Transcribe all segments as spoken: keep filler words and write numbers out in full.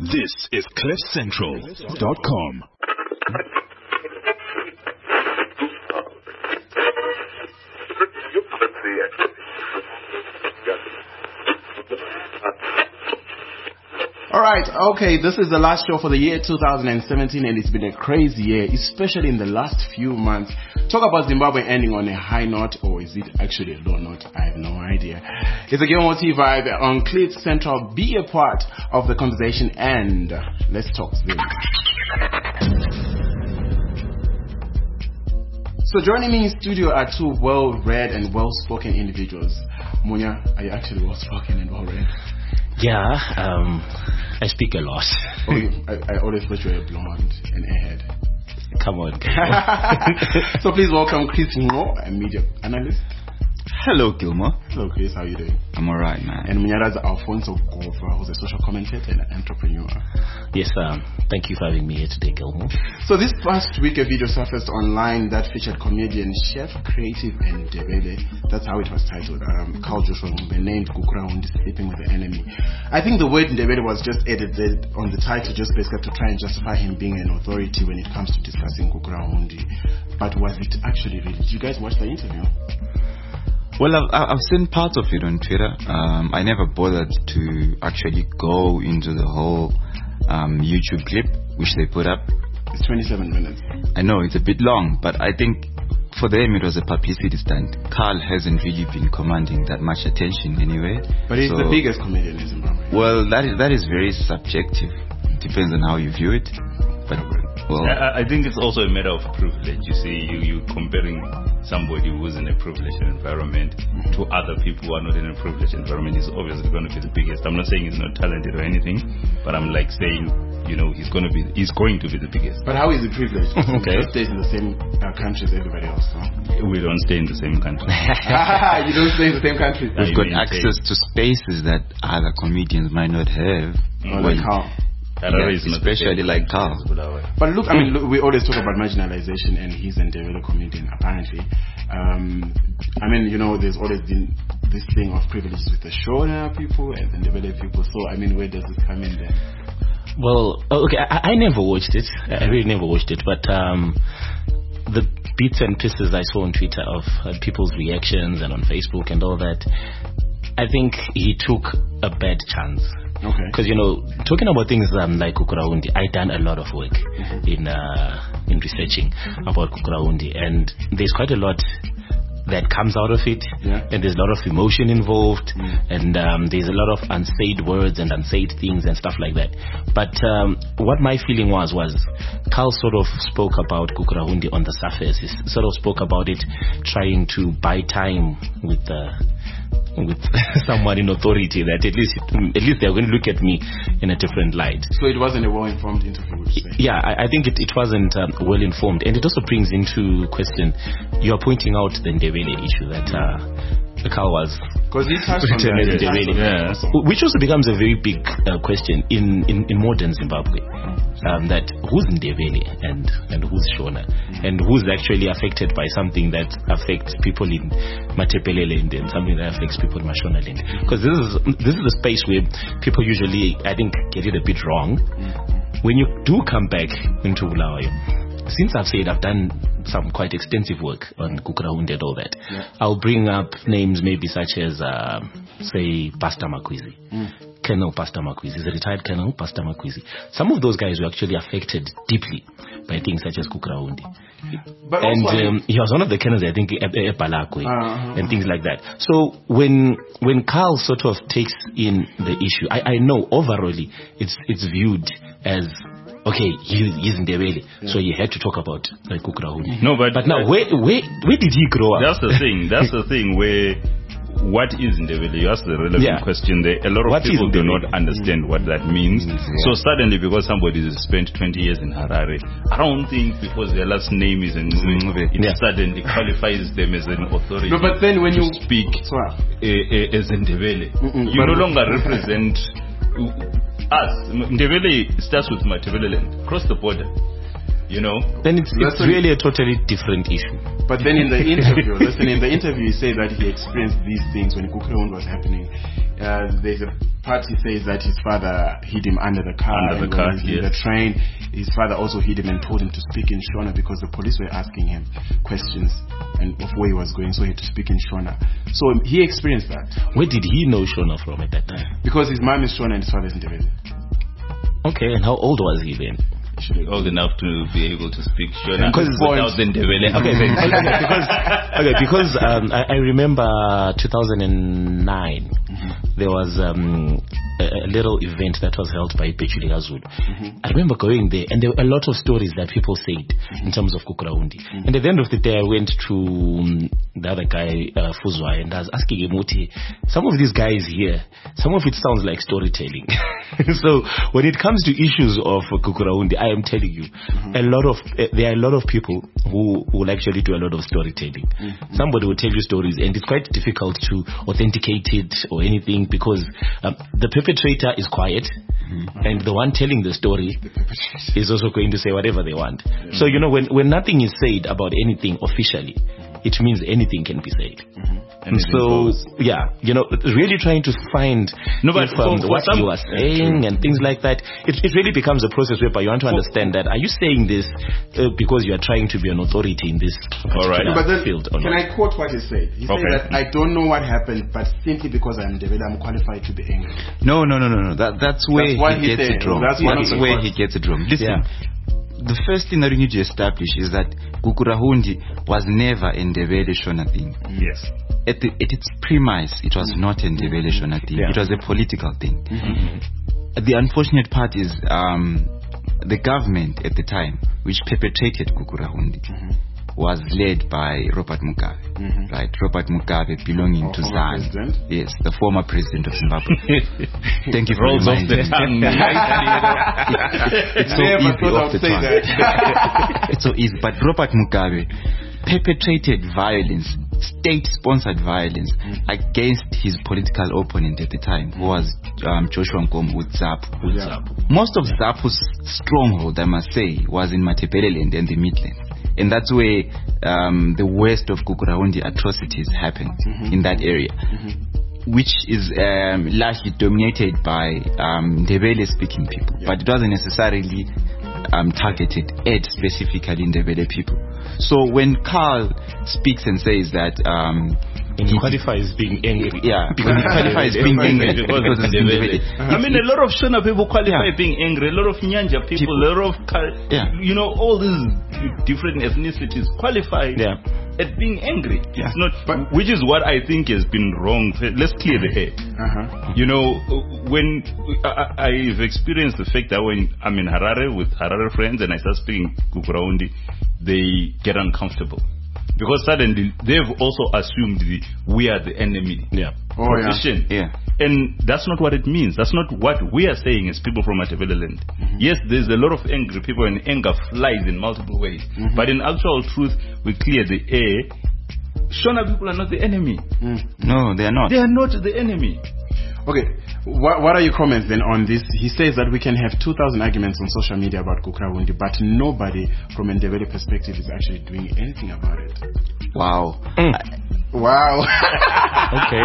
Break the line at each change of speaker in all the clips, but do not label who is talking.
This is cliff central dot com.
Alright, okay, this is the last show for the year two thousand seventeen, and it's been a crazy year, especially in the last few months. Talk about Zimbabwe ending on a high note, or is it actually a low note? I have no idea. It's a Game O T vibe on Cliff Central. Be a part of the conversation, and let's talk Zim. So joining me in studio are two well-read and well-spoken individuals. Munya, are you actually well-spoken and well-read?
Yeah, um, I speak a lot.
Oh, you, I, I always thought you were a blonde and ahead.
Come on.
So please welcome Chris Ngo, a media analyst.
Hello, Gilmore.
Hello, Chris. How are you doing?
I'm alright, man.
And Munyaraza Alfonso Gova, who's a social commentator and an entrepreneur.
Yes, um, thank you for having me here today, Gilmore.
So this past week, a video surfaced online that featured comedian, chef, creative, and Ndebele. That's how it was titled. Um, Carl Joshua Ngube named Gukurahundi sleeping with the enemy. I think the word Ndebele was just edited on the title, just basically to try and justify him being an authority when it comes to discussing Gukurahundi. But was it actually really? Did you guys watch the interview?
Well, I've, I've seen parts of it on Twitter. Um, I never bothered to actually go into the whole um, YouTube clip which they put up.
It's twenty-seven minutes.
I know it's a bit long, but I think for them it was a publicity stunt. Carl hasn't really been commanding that much attention anyway.
But he's
so,
the biggest comedian in Zimbabwe.
Well, that is that is very subjective. Depends on how you view it. But well,
I, I think it's also a matter of privilege. You see, you you comparing somebody who's in a privileged environment to other people who are not in a privileged environment is obviously going to be the biggest. I'm not saying he's not talented or anything, but I'm like saying, you know, he's going to be he's going to be the biggest.
But how is he privileged?
Okay,
he stays in the same uh, country as everybody else. No?
We don't stay in the same country.
You don't stay in the same country.
We've got access to spaces that other comedians might not have.
Mm. Like how?
Yeah, especially like Carl.
But look, I mean, look, we always talk about marginalization, and he's a Ndebele comedian, apparently. Um, I mean, you know, there's always been this thing of privileges with the Shona people and the Ndebele people. So, I mean, where does this come in then?
Well, okay, I, I never watched it. I really never watched it. But um, the bits and pieces I saw on Twitter of uh, people's reactions and on Facebook and all that, I think he took a bad chance.
Okay.
Because, you know, talking about things um, like Gukurahundi, I done a lot of work mm-hmm. in uh, in researching mm-hmm. about Gukurahundi, and there's quite a lot that comes out of it,
yeah.
and there's a lot of emotion involved,
mm.
and um, there's a lot of unsaid words and unsaid things and stuff like that. But um, what my feeling was, was Carl sort of spoke about Gukurahundi on the surface. He sort of spoke about it trying to buy time with the... Uh, with someone in authority, that at least at least they're going to look at me in a different light.
So it wasn't a well-informed interview, would you say?
Yeah, I, I think it, it wasn't um, well-informed, and it also brings into question, you are pointing out the Ndebele issue that uh, Carl was
because he touched on that,
Ndebele,
yeah.
which also becomes a very big uh, question in, in, in modern Zimbabwe. Um, that who's Ndebele and, and who's Shona, mm-hmm. and who's actually affected by something that affects people in Matepelele and something that affects people in Mashonaland. Because this is this is a space where people usually, I think, get it a bit wrong. Mm-hmm. When you do come back into Bulawayo, since I've said I've done some quite extensive work on Gukurahundi and all that, yeah. I'll bring up names maybe such as, uh, say, Pastor Makwizi. Mm. Colonel Pastor Makwizi, he's a retired Colonel Pastor Makwizi. Some of those guys were actually affected deeply by things such as Gukurahundi.
But
and um, he was one of the colonels, I think, at Balakwe,
uh-huh.
and things like that. So when when Carl sort of takes in the issue, I, I know overall it's it's viewed as, okay, he, he's in Ndebele, yeah. so he had to talk about like Gukurahundi.
No, but
but now where where where did he grow up?
That's the thing. That's the thing where. What is Ndebele? You asked the relevant
yeah.
question there. A lot of
what
people do not understand what that means.
Yeah.
So suddenly, because somebody has spent twenty years in Harare, I don't think because their last name is Ngube, it yeah. suddenly qualifies them as an authority.
No, but then when you
speak uh, uh, as Ndebele,
Mm-mm,
you no longer represent us. Ndebele starts with Matebeleland, cross the border. You know,
then it's, it's really a totally different issue.
But then in the interview, listen, in the interview he said that he experienced these things when Gukurahundi was happening. Uh, there's a part he says that his father hid him under the car.
Under the
and
car,
when he was in
yes.
the train, his father also hid him and told him to speak in Shona because the police were asking him questions and of where he was going, so he had to speak in Shona. So he experienced that.
Where did he know Shona from at that time?
Because his mom is Shona and his father is Ndebele.
Okay, and how old was he then?
Old enough to be able to speak Shona
Because-
without the Ndebele.
Okay, okay, because okay, because um, I, I remember two thousand nine. Mm-hmm. There was um, a, a little event that was held by Pechuli Gazulu. Mm-hmm. I remember going there, and there were a lot of stories that people said mm-hmm. in terms of Gukurahundi. Mm-hmm. And at the end of the day, I went to um, the other guy, uh, Fuzwa, and I was asking him, Muti, some of these guys here, some of it sounds like storytelling. So when it comes to issues of uh, Gukurahundi, I am telling you, mm-hmm. a lot of uh, there are a lot of people who will actually do a lot of storytelling. Mm-hmm. Somebody will tell you stories, and it's quite difficult to authenticate it or anything because um, the perpetrator is quiet, mm-hmm. and the one telling the story is also going to say whatever they want. Mm-hmm. So you know, when when nothing is said about anything officially, it means anything can be said. Mm-hmm. And so, yeah, you know, really trying to find
no, but
if, um,
for, for
what
some,
you are saying and things like that. It, it really becomes a process whereby you want to understand that, are you saying this uh, because you are trying to be an authority in this
All right.
No, but then,
field? Or
can
not?
I quote what he said? He
Okay.
said that I don't know what happened, but simply because I'm Ndebele, I'm qualified to be angry.
No, no, no, no, no. That, that's where
That's what
he
he
gets
said.
it wrong.
That's
That's,
one of the
where
quotes.
he gets it wrong. Listen,
Yeah.
the first thing that we need to establish is that Gukurahundi was never a Ndebele Shona thing.
Yes.
At, the, at its premise, it was not a Ndebele Shona thing.
Yeah.
It was a political thing.
Mm-hmm.
The unfortunate part is um, the government at the time, which perpetrated Gukurahundi, mm-hmm. was led by Robert Mugabe. Mm-hmm. Right, Robert Mugabe belonging
Oh,
to
former
ZANU.
president?
Yes, the former president of Zimbabwe. Thank you for
Rolls off the
reminding me.
tongue.
It's so
Never
easy
thought
off
I'd
the
say
tongue.
that.
It's so easy. But Robert Mugabe perpetrated violence, state-sponsored violence, mm. against his political opponent at the time, who was um, Joshua Nkomo with ZAPU.
Yeah.
Most of ZAPU's stronghold, I must say, was in Matebeleland and the Midlands. And that's where um, the worst of Gukurahundi atrocities happened, mm-hmm. in that area. Mm-hmm. Which is um, largely dominated by um, Ndebele-speaking people, yeah. but it wasn't necessarily um, targeted at specifically Ndebele people. So when Carl speaks and says that um,
and he qualifies being angry,
yeah, when he qualifies being angry because it's Ndebele.
I mean, a lot of Shona people qualify
Yeah.
being angry. A lot of Nyanja people,
People.
a lot of Kal-
Yeah.
you know, all these different ethnicities qualify
Yeah.
at being angry.
Yeah.
It's not,
But-
which is what I think has been wrong. Let's clear the air.
Uh-huh.
You know, when I, I've experienced the fact that when I'm in Harare with Harare friends and I start speaking Gukurahundi, they get uncomfortable. Because suddenly they've also assumed the, we are the enemy.
Yeah.
Oh,
Position.
Yeah.
And that's not what it means. That's not what we are saying as people from Matebeleland. Mm-hmm. Yes, there's a lot of angry people and anger flies in multiple ways. Mm-hmm. But in actual truth, we clear the air. Shona people are not the enemy.
Mm.
No, they are not.
They are not the enemy.
Okay, what, what are your comments then on this? He says that we can have two thousand arguments on social media about Gukurahundi, but nobody from a Ndebele perspective is actually doing anything about it.
Wow.
Mm.
Wow.
Okay.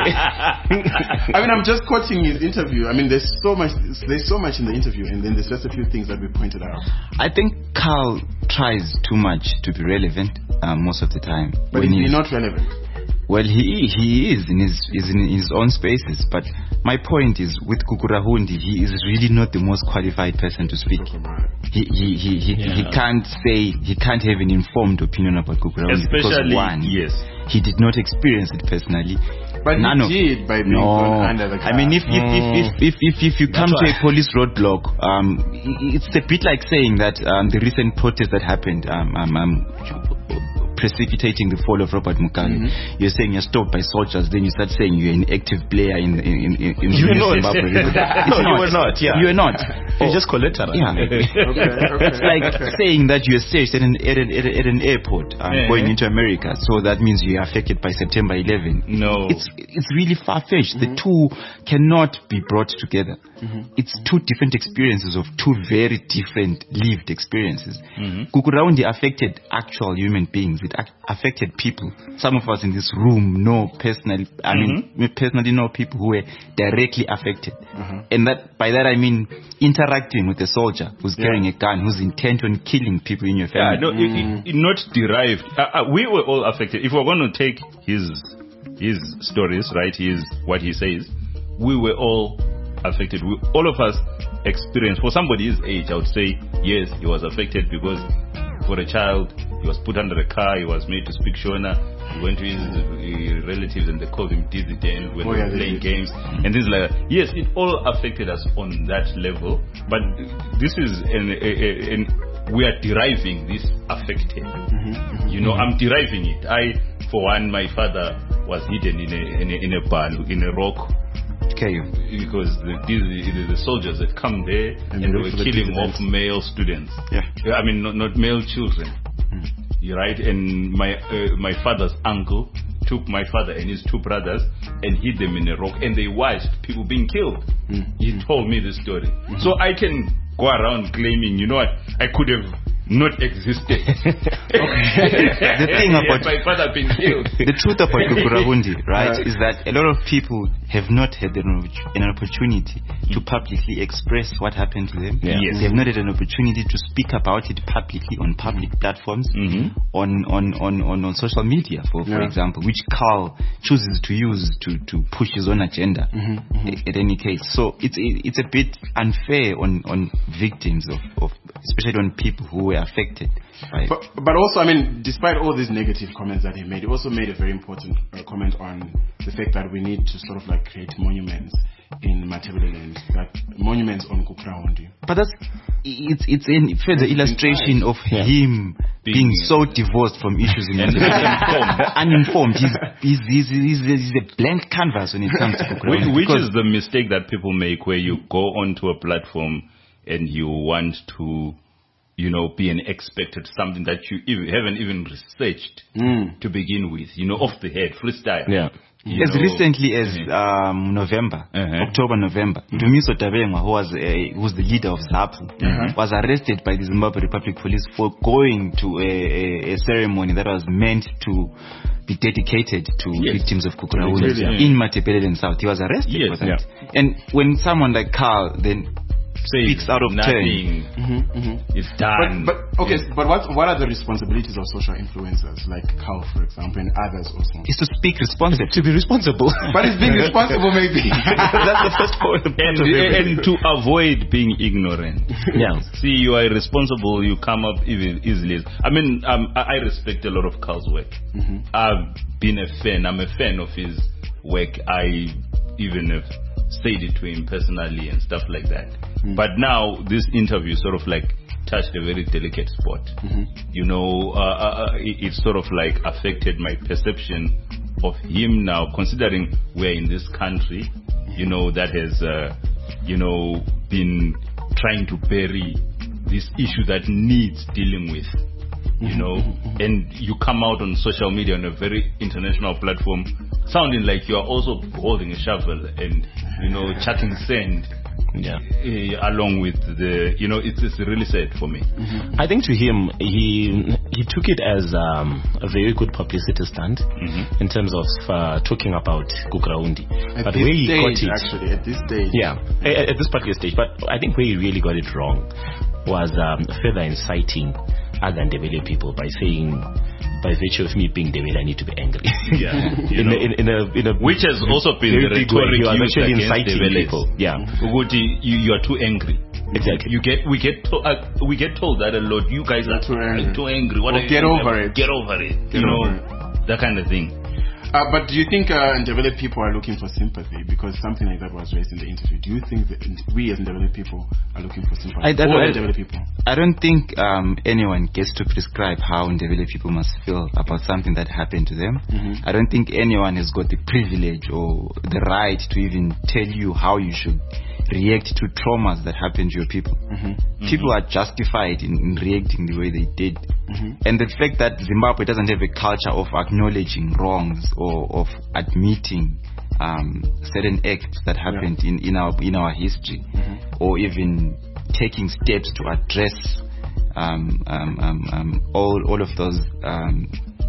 I mean, I'm just quoting his interview. I mean, there's so much, there's so much in the interview, and then there's just a few things that we pointed out.
I think Carl tries too much to be relevant um, most of the time.
But
when
is he
he's-
not relevant?
Well, he he is in his is in his own spaces. But my point is, with Gukurahundi, he is really not the most qualified person to speak. He he he he,
Yeah.
he can't say he can't have an informed opinion about Gukurahundi because
Especially,
one,
yes.
he did not experience it personally.
But
None of,
he did by being
no.
thrown under the car.
I mean, if if if if if, if, if you come to
That's
a police roadblock, um, i- it's a bit like saying that um, the recent protest that happened, um, um, um precipitating the fall of Robert Mugabe. Mm-hmm. You're saying you're stopped by soldiers, then you start saying you're an active player in in in, in
You
in
were not.
Zimbabwe.
No, you were not, yeah.
You were not.
You're just collateral.
Yeah.
Okay, okay.
It's like saying that you're staged at an at an, at, an- at an airport um,
Yeah.
going into America, so that means you're affected by September eleventh.
No.
It's it's really far fetched. Mm-hmm. The two cannot be brought together. Mm-hmm. It's two different experiences of two very different lived experiences. Mm-hmm. Gukurahundi affected actual human beings it ac- affected people. Some of us in this room know personally, I mean, we personally know people who were directly affected.
Uh-huh.
And that, by that I mean interacting with a soldier who's
Yeah.
carrying a gun, who's intent on killing people in your family.
Yeah, no, it, it, it not derived. Uh, uh, we were all affected. If we're going to take his his stories, right, his what he says, we were all affected. We, all of us experienced. For somebody his age, I would say yes, he was affected because for a child, he was put under a car. He was made to speak Shona. He went to his uh, relatives and they called him Dizzy Dan when
Oh,
they
yeah,
were
they
playing
did.
games. And this is like, yes, it all affected us on that level. But this is, an, a, a, an, we are deriving this affected.
Mm-hmm.
You know, I'm deriving it. I, for one, my father was hidden in a in a, in a bar, in a rock,
Okay, you.
because the, these, the, the soldiers had come there and,
And
they
they
were
were for the
killing
dissidents.
off male students.
Yeah.
I mean, not, not male children. You're right. And my uh, my father's uncle took my father and his two brothers and hid them in a rock, and they watched people being killed. He told me this story. So I can go around claiming, you know what, I could have not existed.
The thing about
my father being killed.
the truth about Gukurahundi, right, is that a lot of people have not had an, opp- an opportunity to publicly express what happened to them.
Yeah.
Yes.
They have not had an opportunity to speak about it publicly on public platforms,
Mhm.
on, on, on, on, on social media, for, for
Yeah.
example, which Carl chooses to use to, to push his own agenda a- at any case. So it's it, it's a bit unfair on, on victims of, of, especially on people who were affected by it.
But, but also, I mean, despite all these negative comments that he made, he also made a very important uh, comment on the fact that we need to sort of like create monuments in Matabeleland, like monuments on Gukurahundi.
But that's it's it's a further illustration of him being,
Being,
so divorced from issues in
And
Matabeleland. Uninformed. He's he's, he's he's he's a blank canvas when it comes to
Which,
Gukurahundi.
which
Because
is the mistake that people make, where you go onto a platform and you want to, you know, be an expert at something that you even, haven't even researched
Mm.
to begin with, you know, off the head, freestyle.
Yeah.
You
as
know.
recently as
Mhm.
um, November,
Uh-huh.
October, November, Dumiso Tabengwa, who was a, who's the leader of ZAPU, was arrested by the Zimbabwe Republic Police for going to a, a, a ceremony that was meant to be dedicated to
Yes.
victims of Gukurahundi
Really,
yeah.
in Matabeleland South. He was arrested
Yes,
for that. And when someone like Carl then
Says
speaks out of turn,
nothing
Mm-hmm, mm-hmm.
is done.
But, but okay, but what what are the responsibilities of social influencers like Carl, for example, and others also?
is to speak responsibly.
To be responsible.
But it's being responsible, maybe.
That's the first point.
and, and to avoid being ignorant.
Yeah.
See, you are irresponsible, you come up even easily. I mean, um, I, I respect a lot of Carl's work. I've been a fan, I'm a fan of his work. I even have said it to him personally and stuff like that. But now, this interview sort of like touched a very delicate spot. You know, uh, uh, it, it sort of like affected my perception of him now, considering we're in this country, you know, that has, uh, you know, been trying to bury this issue that needs dealing with, you know, and you come out on social media on a very international platform sounding like you are also holding a shovel and, you know, chucking sand
Yeah.
uh, along with the, you know, it's, it's really sad for me.
I think to him, he he took it as um, a very good publicity stunt
Mhm.
in terms of uh, talking about Gukurahundi.
At
But
this
where he got
stage,
it,
actually, at this stage.
yeah, at, at this particular stage. But I think where he really got it wrong was um, further inciting other Ndebele people by saying, by virtue of me being Ndebele, I need to be angry.
Yeah, you
in,
know.
a, in, in, a, in a
Which has also been
very
the
big way.
rhetoric
He was
used
actually
against
inciting
Ndebele.
people. Yeah,
Uguti, you, you are too angry.
exactly.
You get we get to, uh, we get told that a lot. You guys are
Too angry.
too angry. What
Or
are you
get
doing?
over it.
Get over it.
Get
you know
over
that kind of thing.
Uh, but do you think uh, Ndebele people are looking for sympathy? Because something like that was raised in the interview. Do you think that we as Ndebele people are looking for sympathy?
I- I-
All
I-
Ndebele people.
I don't think um, anyone gets to prescribe how Ndebele people must feel about something that happened to them. I don't think anyone has got the privilege or the right to even tell you how you should react to traumas that happen to your people. People are justified in, in reacting the way they did. And the fact that Zimbabwe doesn't have a culture of acknowledging wrongs or of admitting um, certain acts that happened in, in our in our history, or even taking steps to address um, um, um, um, all all of those um,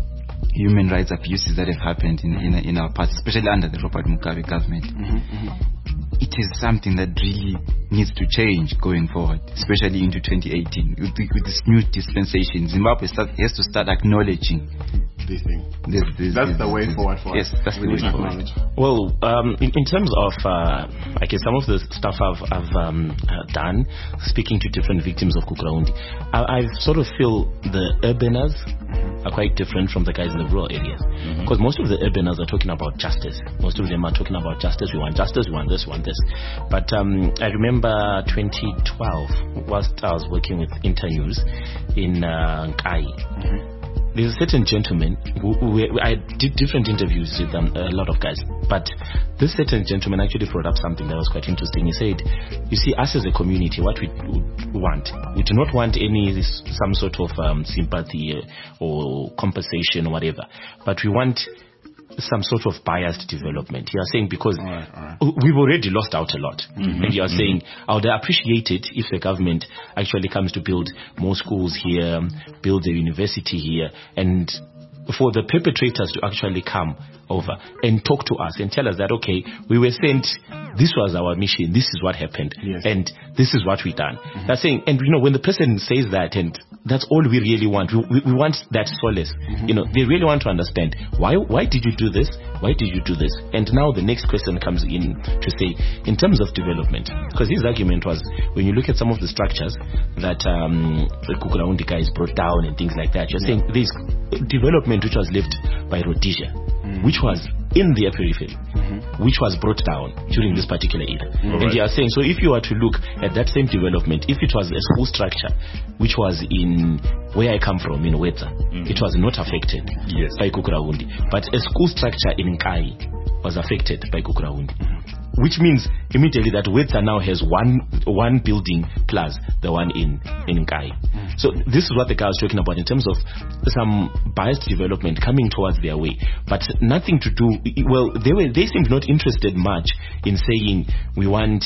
human rights abuses that have happened in in, in our past, especially under the Robert Mugabe government.
Mm-hmm, mm-hmm.
It is something that really needs to change going forward, especially into twenty eighteen. With, the, with this new dispensation, Zimbabwe start, has to start acknowledging
this thing.
This, this,
that's
this,
the way
this,
forward for
yes,
us.
that's
we
the way forward.
Well, um, in, in terms of, uh, I guess, some of the stuff I've, I've um, uh, done, speaking to different victims of Gukurahundi, I, I sort of feel the urbaners are quite different from the guys in the rural areas. Because mm-hmm. most of the urbaners are talking about justice. Most of them are talking about justice. We want justice, we want this, we want this. But um, I remember twenty twelve, whilst I was working with Internews in uh, Nkai. Mm-hmm. There's a certain gentleman who, who I did different interviews with um, a lot of guys, but this certain gentleman actually brought up something that was quite interesting. He said, you see, us as a community, what we want, we do not want any some sort of um, sympathy or compensation or whatever, but we want some sort of biased development. You are saying because all right, all right. we've already lost out a lot. Mm-hmm, and you are mm-hmm. saying I would appreciate it if the government actually comes to build more schools here, build a university here, and for the perpetrators to actually come over and talk to us and tell us that, okay, we were sent, this was our mission, this is what happened, yes. and this is what we done. Mm-hmm. That's saying, and you know, when the person says that, and that's all we really want, we, we, we want that solace. Mm-hmm. You know, they really want to understand, why why did you do this? Why did you do this? And now the next question comes in to say, in terms of development, because his argument was, when you look at some of the structures that um, the Gukurahundi guys brought down and things like that, you're yeah. saying there's development which was left by Rhodesia, mm-hmm. which was in their periphery, mm-hmm. which was brought down during this particular era. Mm-hmm. And you are saying, so if you were to look at that same development, if it was a school structure which was in where I come from, in Wetza, mm-hmm. it was not affected yes. by Gukurahundi. But a school structure in Nkai was affected by Gukurahundi. Mm-hmm. Which means immediately that Wetza now has one one building plus the one in, in Nkai. Mm-hmm. So this is what the guy was talking about in terms of some biased development coming towards their way. But nothing to do, well, they were they seemed not interested much in saying we want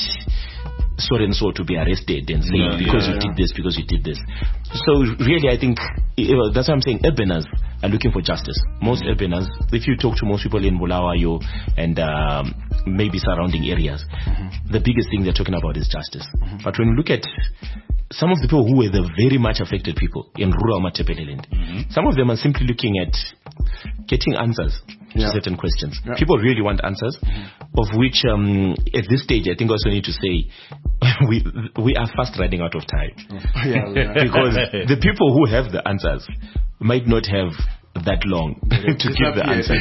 so and so to be arrested and saying yeah, because yeah, you yeah. did this, because you did this. So really I think, that's what I'm saying, urbaners are looking for justice. Most mm-hmm. urbaners, if you talk to most people in Bulawayo and um, maybe surrounding areas, mm-hmm. the biggest thing they're talking about is justice. Mm-hmm. But when you look at some of the people who were the very much affected people in rural Matebeleland, mm-hmm. some of them are simply looking at getting answers yeah. to certain questions. Yeah. People really want answers, mm-hmm. of which um, at this stage I think also need to say we we are fast running out of time.
yeah, yeah.
Because the people who have the answers might not have that long to give the answer.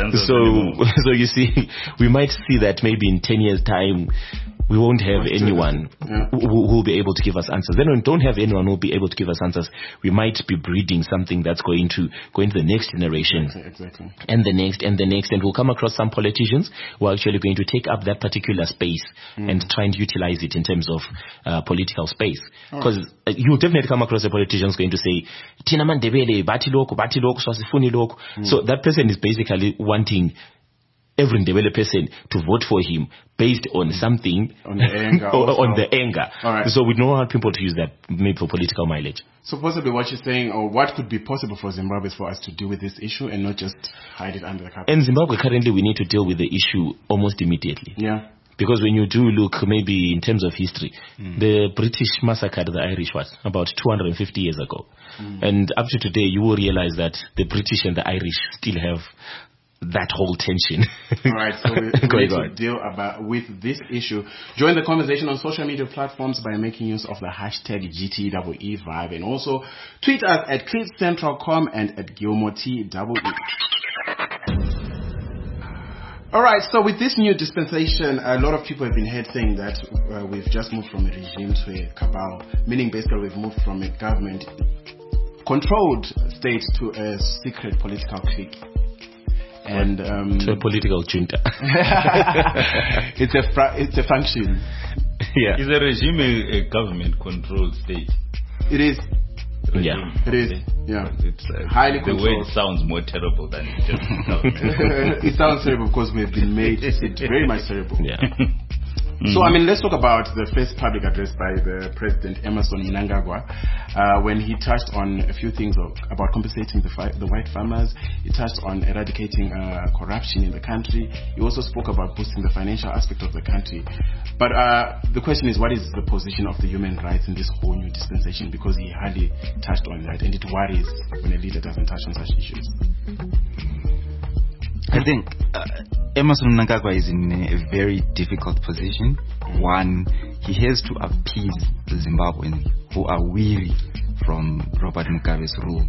so so you see, we might see that maybe in ten years time we won't have anyone yeah. who will be able to give us answers. Then when we don't have anyone who will be able to give us answers, we might be breeding something that's going to go into the next generation,
exactly.
and the next, and the next, and we'll come across some politicians who are actually going to take up that particular space mm. and try and utilize it in terms of uh, political space. Because right. uh, you'll definitely come across a politician who's going to say, Tina Mandebele, bati loko, bati loko, swasifuni loko. So that person is basically wanting every Ndebele person to vote for him based on something
on the anger.
or, on the anger.
Right.
So we don't want people to use that maybe for political mileage.
So possibly what you're saying, or what could be possible for Zimbabwe is for us to deal with this issue and not just hide it under the carpet.
In Zimbabwe currently we need to deal with the issue almost immediately.
Yeah.
Because when you do look, maybe in terms of history, mm. the British massacred the Irish was about two hundred fifty years ago. Mm. And up to today, you will realize that the British and the Irish still have that whole tension.
All right, so we, we need to deal about with this issue. Join the conversation on social media platforms by making use of the hashtag G T E E Vibe, and also tweet us at cliff central dot com and at Gilmore T E E. All right, so with this new dispensation, a lot of people have been heard saying that uh, we've just moved from a regime to a cabal, meaning basically we've moved from a government-controlled state to a secret political clique. And um,
to a political junta.
it's a fra- it's a function.
Yeah.
Is a regime a, a government-controlled state?
It is.
Regime.
Yeah.
It is. Yeah.
It's uh,
highly
the
controlled.
word sounds more terrible than it just sounds.
It sounds terrible because we've been made to sit very much terrible.
Yeah.
Mm-hmm.
So, I mean, let's talk about the first public address by the President, Emmerson Mnangagwa, uh, when he touched on a few things of, about compensating the, fi- the white farmers. He touched on eradicating uh, corruption in the country. He also spoke about boosting the financial aspect of the country. But uh, the question is, what is the position of the human rights in this whole new dispensation? Because he hardly touched on that, and it worries when a leader doesn't touch on such issues.
I think uh, Emmerson Mnangagwa is in a very difficult position. One, he has to appease the Zimbabweans who are weary from Robert Mugabe's rule.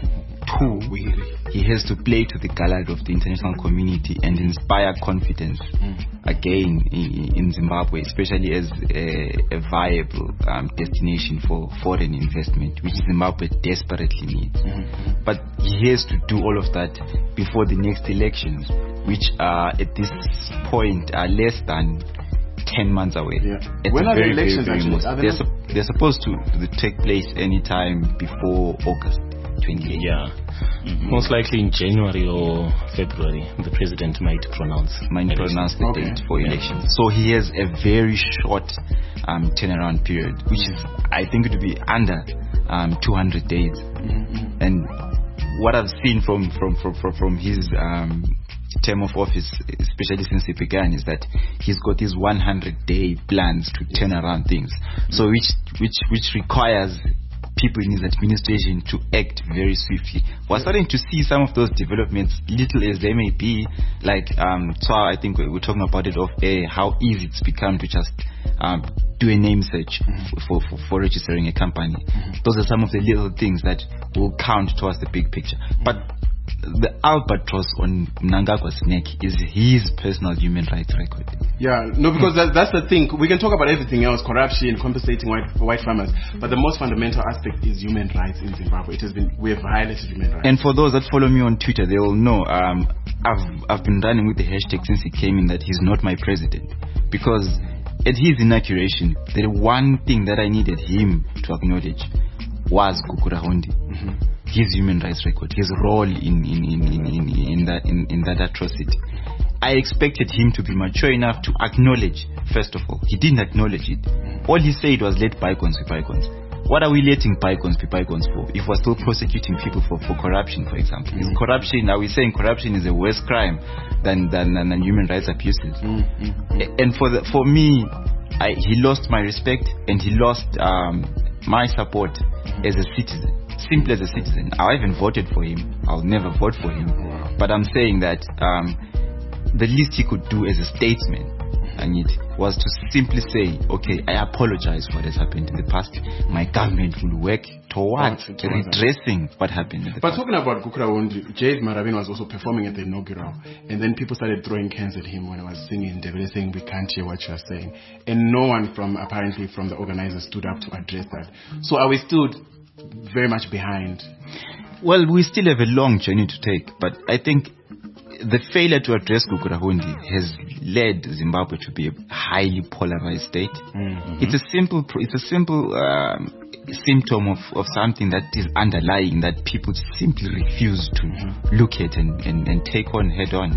Two, he has to play to the gallad of the international community and inspire confidence mm. again in, in Zimbabwe, especially as a, a viable um, destination for foreign investment, which Zimbabwe desperately needs. Mm-hmm. But he has to do all of that before the next elections, which are at this point are less than ten months away. Yeah.
When are the elections
very, very
actually? Are they
they're, su- they're supposed to take place anytime before August twenty-eighth.
Yeah. Mm-hmm. Most likely in January or February, the president might pronounce
might pronounce the
okay.
date for yeah. elections. So he has a very short um, turnaround period, which is, I think, it would be under um, two hundred days. Mm-hmm. And what I've seen from from from from, from his um, term of office, especially since he began, is that he's got these one hundred day plans to turn around things. So which which which requires people in his administration to act very swiftly. We're starting to see some of those developments, little as they may be, like um, so I think we we're talking about it off air, how easy it's become to just um, do a name search mm-hmm. for, for, for registering a company. Mm-hmm. Those are some of the little things that will count towards the big picture. But the albatross on Mnangagwa's neck is his personal human rights record.
Yeah, no, because that, that's the thing. We can talk about everything else, corruption, compensating white white farmers, but the most fundamental aspect is human rights in Zimbabwe. It has been, we have violated human rights.
And for those that follow me on Twitter, they will know um, I've I've been running with the hashtag since he came in that he's not my president, because at his inauguration, the one thing that I needed him to acknowledge was Gukurahundi. Mm-hmm. His human rights record, his role in in, in, in, in, in that in, in that atrocity. I expected him to be mature enough to acknowledge, first of all. He didn't acknowledge it. All he said was let bygones be bygones. What are we letting bygones be bygones for if we're still prosecuting people for, for corruption, for example? Mm-hmm. Is corruption, are we saying corruption is a worse crime than, than, than, than human rights abuses? Mm-hmm. And for the, for me, I, he lost my respect and he lost um, my support as a citizen. Simple as a citizen. I haven't voted for him. I'll never vote for him. Wow. But I'm saying that um, the least he could do as a statesman, and it was to simply say, okay, I apologize for what has happened in the past. My government will work towards oh, redressing what happened in the
but
past.
But talking about Gukurahundi, Jade Marabin was also performing at the inaugural, and then people started throwing cans at him when I was singing Ndebele, saying we can't hear what you are saying, and no one from apparently from the organizers stood up to address that. So are we still very much behind?
Well, we still have a long journey to take, but I think the failure to address Gukurahundi has led Zimbabwe to be a highly polarized state. Mm-hmm. It's a simple, it's a simple um, symptom of, of something that is underlying that people simply refuse to mm-hmm. look at and, and, and take on head on.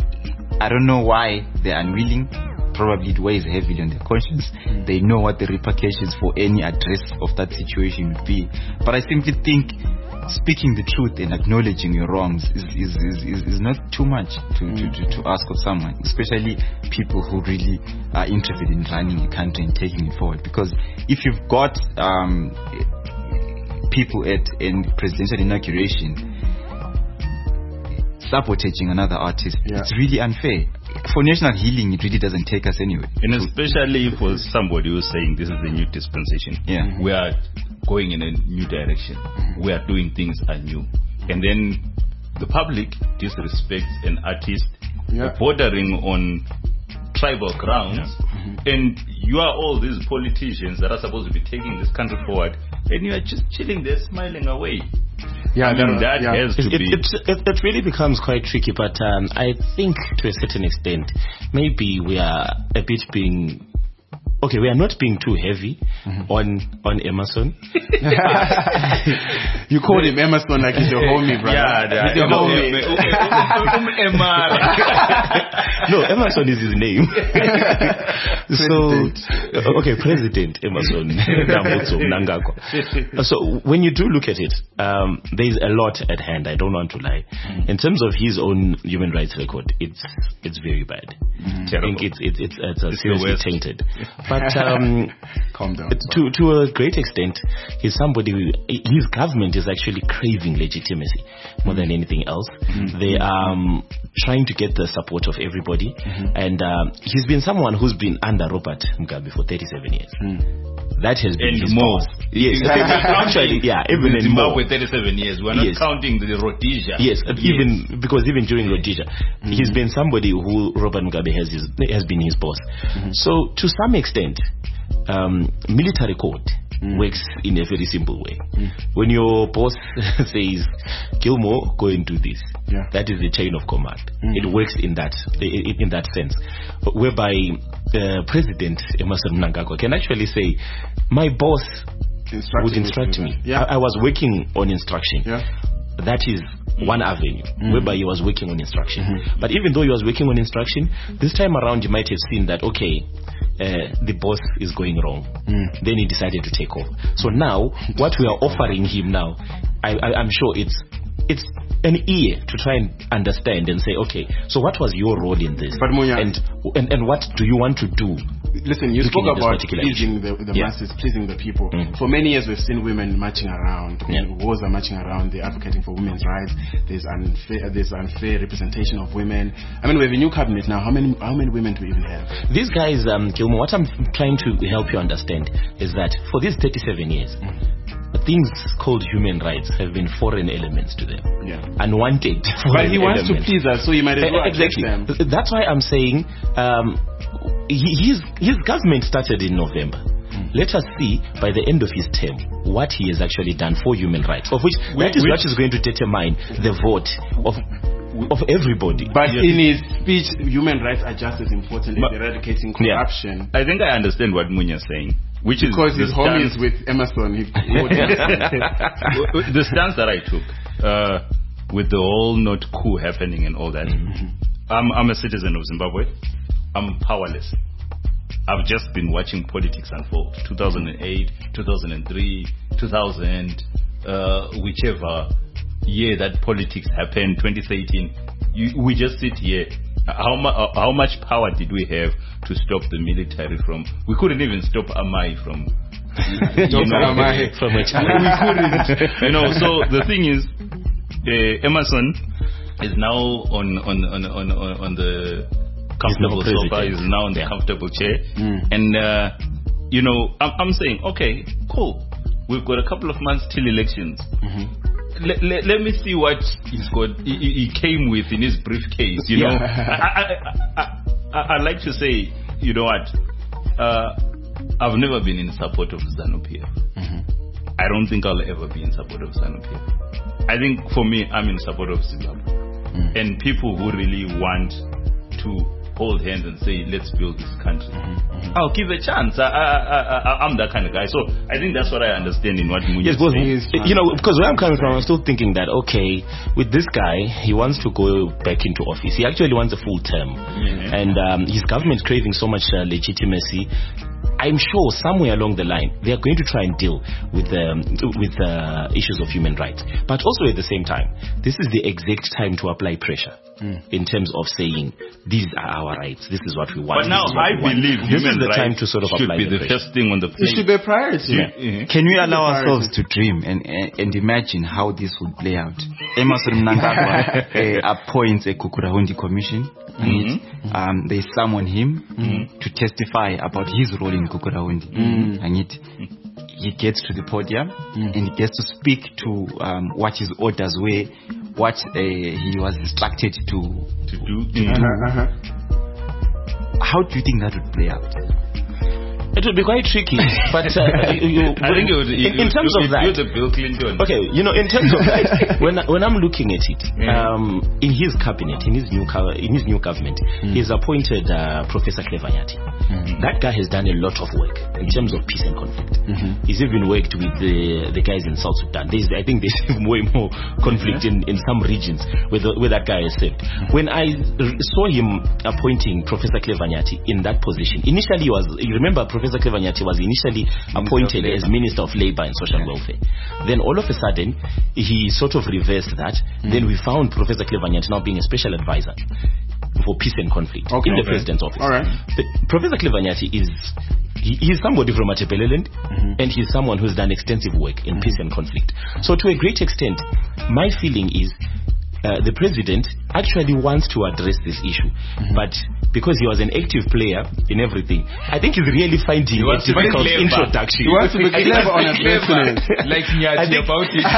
I don't know why they're unwilling. Probably it weighs heavily on their conscience. Mm. They know what the repercussions for any address of that situation would be. But I simply think speaking the truth and acknowledging your wrongs is is, is, is, is not too much to, mm. to, to, to ask of someone, especially people who really are interested in running a country and taking it forward. Because if you've got um, people at a presidential inauguration sabotaging another artist, yeah. it's really unfair. For national healing, it really doesn't take us anywhere.
And especially for somebody who's saying this is the new dispensation.
Yeah. Mm-hmm.
We are going in a new direction. Mm-hmm. We are doing things anew. Mm-hmm. And then the public disrespects an artist yeah. bordering on tribal grounds. Yeah. Mm-hmm. And you are all these politicians that are supposed to be taking this country forward, and you are just chilling there, smiling away.
Yeah,
I mean, that
yeah.
has to
it,
be.
It, it, it really becomes quite tricky, but um, I think to a certain extent, maybe we are a bit being okay, we are not being too heavy mm-hmm. on on Emerson.
You called him Emerson like he's your homie, brother.
Yeah, yeah.
He's your
No,
homie.
No, Emerson is his name. So, okay, President Emerson Mnangagwa. So when you do look at it, um, there is a lot at hand. I don't want to lie. Mm. In terms of his own human rights record, it's it's very bad. Mm. I think it's it's it's, it's, it's seriously tainted. But um,
calm down.
To to a great extent, he's somebody. Who, his government is actually craving legitimacy more mm. than anything else. Mm. They are um, trying to get the support of everybody, mm-hmm. and um, he's been someone who's been under Robert Mugabe for thirty-seven years. Mm. That has been
and
his
more.
Boss. Yes, actually, yeah, even
in
in
Zimbabwe,
more.
thirty-seven years. We're not
yes.
counting the Rhodesia.
Yes,
yes.
even because even during Rhodesia, mm-hmm. he's been somebody who Robert Mugabe has his, has been his boss. Mm-hmm. So to some extent, um, military code mm. works in a very simple way. Mm. When your boss says, Gilmore, go and do this, yeah. that is the chain of command. Mm. It works in that in, in that sense, whereby uh, President Emerson Mnangagwa can actually say, my boss Instructing would instruct me. Yeah. I, I was working on instruction. Yeah. That is one avenue mm-hmm. whereby he was working on instruction. Mm-hmm. But even though he was working on instruction, this time around you might have seen that, okay, uh, the boss is going wrong. Mm. Then he decided to take off. So now, what we are offering him now, I, I, I'm sure it's it's an ear to try and understand and say, okay, so what was your role in this?
But Munya,
and, and and what do you want to do?
Listen, you spoke about pleasing the, the
yeah.
masses, pleasing the people. Mm. For many years, we've seen women marching around. Yeah. Wars are marching around. They're advocating for women's rights. There's unfair, there's unfair representation of women. I mean, we have a new cabinet now. How many how many women do we even have?
These guys, um, Gilmore, what I'm trying to help you understand is that for these thirty-seven years, mm. things called human rights have been foreign elements to them. Yeah. Unwanted.
But he wants elements. to please us, so he might as well
exactly. them. That's why I'm saying um, he, his his government started in November. Mm. Let us see by the end of his term what he has actually done for human rights, of which we, that is we, what is going to determine the vote of of everybody.
But yes. in his speech, human rights are just as important as eradicating corruption.
Yeah. I think I understand what Munya is saying. Which
because
is
his homies with Emerson. He
the stance that I took uh, with the whole not coup happening and all that. Mm-hmm. I'm, I'm a citizen of Zimbabwe. I'm powerless. I've just been watching politics unfold. two thousand eight, two thousand three, two thousand, uh, whichever year that politics happened, twenty thirteen. You, we just sit here. How, mu- uh, how much power did we have to stop the military from? We couldn't even stop Amai from. You know, Amai
from a child.
We couldn't. You know, so the thing is, uh, Emerson is now on on on on, on the comfortable sofa. Is now on the yeah. comfortable chair, mm. and uh, you know, I'm, I'm saying, okay, cool. We've got a couple of months till elections. Mm-hmm. Let, let, let me see what he's got. He, he came with in his briefcase. You know, yeah. I, I, I, I, I like to say, you know what? Uh, I've never been in support of ZANU-P F. Mm-hmm. I don't think I'll ever be in support of ZANU-P F. I think for me, I'm in support of Zimbabwe mm. and people who really want to hold hands and say, let's build this country. Mm-hmm, mm-hmm. I'll give a chance. I, I, I, I'm that kind of guy. So I think that's what I understand in what Munya
yes, is saying. You know, because where I'm coming from, I'm still thinking that, okay, with this guy, he wants to go back into office. He actually wants a full term. Mm-hmm. And um, his government's craving so much uh, legitimacy. I'm sure somewhere along the line, they are going to try and deal with um, with uh, issues of human rights. But also at the same time, this is the exact time to apply pressure mm. in terms of saying, these are our rights, this is what we want.
But now I believe
this
human
is the
rights
time to sort of
should
apply
be the, the first thing on the plate.
It should be a priority.
Yeah. Mm-hmm. Can we allow ourselves to dream and, and, and imagine how this would play out? Emerson Mnangagwa uh, appoints a Gukurahundi commission. Mm-hmm. Um, they summon him mm-hmm. to testify about his role in Gukurahundi. Mm-hmm. And it, he gets to the podium mm-hmm. and he gets to speak to um, what his orders were, what uh, he was instructed to,
to do.
To
uh-huh,
do.
Uh-huh.
How do you think that would play out?
It would be quite tricky, but uh, you, you,
I think it would,
in,
it,
in terms
it,
of that,
you're the Bill Clinton.
okay, you know, in terms of that, when when I'm looking at it, um, in his cabinet, in his new co- in his new government, mm. he's appointed uh, Professor Clever-Nyati. Mm-hmm. That guy has done a lot of work in terms of peace and conflict. Mm-hmm. He's even worked with the the guys in South Sudan. There's, I think there's more and more conflict mm-hmm. in, in some regions where the, where that guy is served. Mm-hmm. When I r- saw him appointing Professor Clever-Nyati in that position, initially he was, you remember Professor Clever-Nyati was initially appointed as Minister of Labour and Social Welfare. Then all of a sudden, he sort of reversed that. Mm. Then we found Professor Clever-Nyati now being a special advisor for peace and conflict
okay,
in the
okay.
president's office.
All right.
But Professor Clever-Nyati is he, he's somebody from Matebeleland, mm-hmm. and he's someone who's done extensive work in mm-hmm. peace and conflict. So to a great extent, my feeling is uh, the president actually wants to address this issue, mm-hmm. but because he was an active player in everything, I think he's really finding a difficult introduction.
He wants to be clever on a basis.
Like Nyati about it.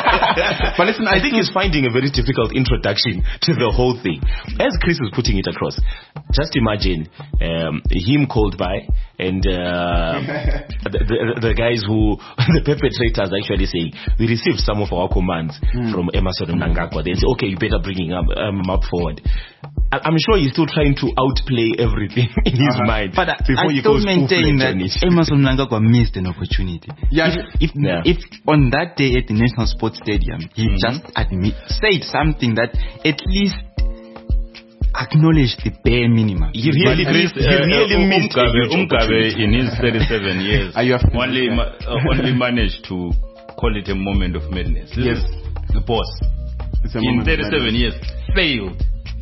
But listen, I think he's finding a very difficult introduction to the whole thing. As Chris is putting it across, just imagine um, him called by and uh, the, the, the guys who, the perpetrators actually saying, we received some of our commands mm. from Emmerson Mnangagwa. They say, okay, you better bring him up, um, up forward. I, I'm sure he's still trying to outplay everything in his uh-huh. mind.
But
before
I
he
still
goes
maintain that Emmerson Mnangagwa missed an opportunity.
Yeah.
If, if,
yeah.
if on that day at the National Sports Stadium, he mm-hmm. just admit, said something that at least acknowledge the bare minimum.
He really,
Chris,
he
uh,
really
uh,
missed
Umkabe in his thirty-seven years
Are you
only ma- uh, only managed to call it a moment of madness. This
yes.
is the boss. In thirty-seven years, failed.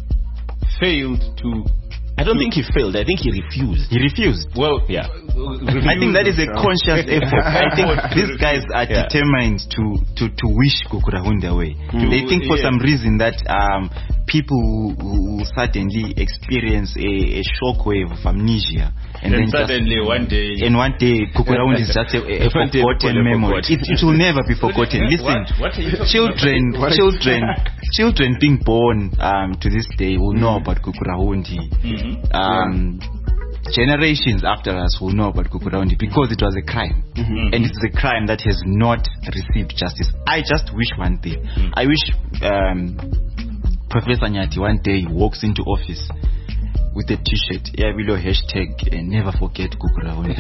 Failed to...
I don't think he failed. I think he refused.
He refused.
Well,
yeah.
Refused.
I think that is a conscious effort. I think these guys are
yeah.
determined to, to, to wish Gukurahundi away. Mm. They think for yeah. some reason that um, people who, who suddenly experience a, a shockwave of amnesia and
then,
then
suddenly
just,
one day
and one day Gukurahundi is just a, a forgotten memory. It, it will never be forgotten. Listen,
what? What
children, children, children being born um, to this day will know about Gukurahundi. Mm-hmm. Um, yeah. Generations after us will know about Gukurahundi because it was a crime, mm-hmm. and it's a crime that has not received justice. I just wish one thing. Mm-hmm. I wish um, Professor Nyati one day walks into office with a t-shirt, yeah, below hashtag and never forget Gukurahundi.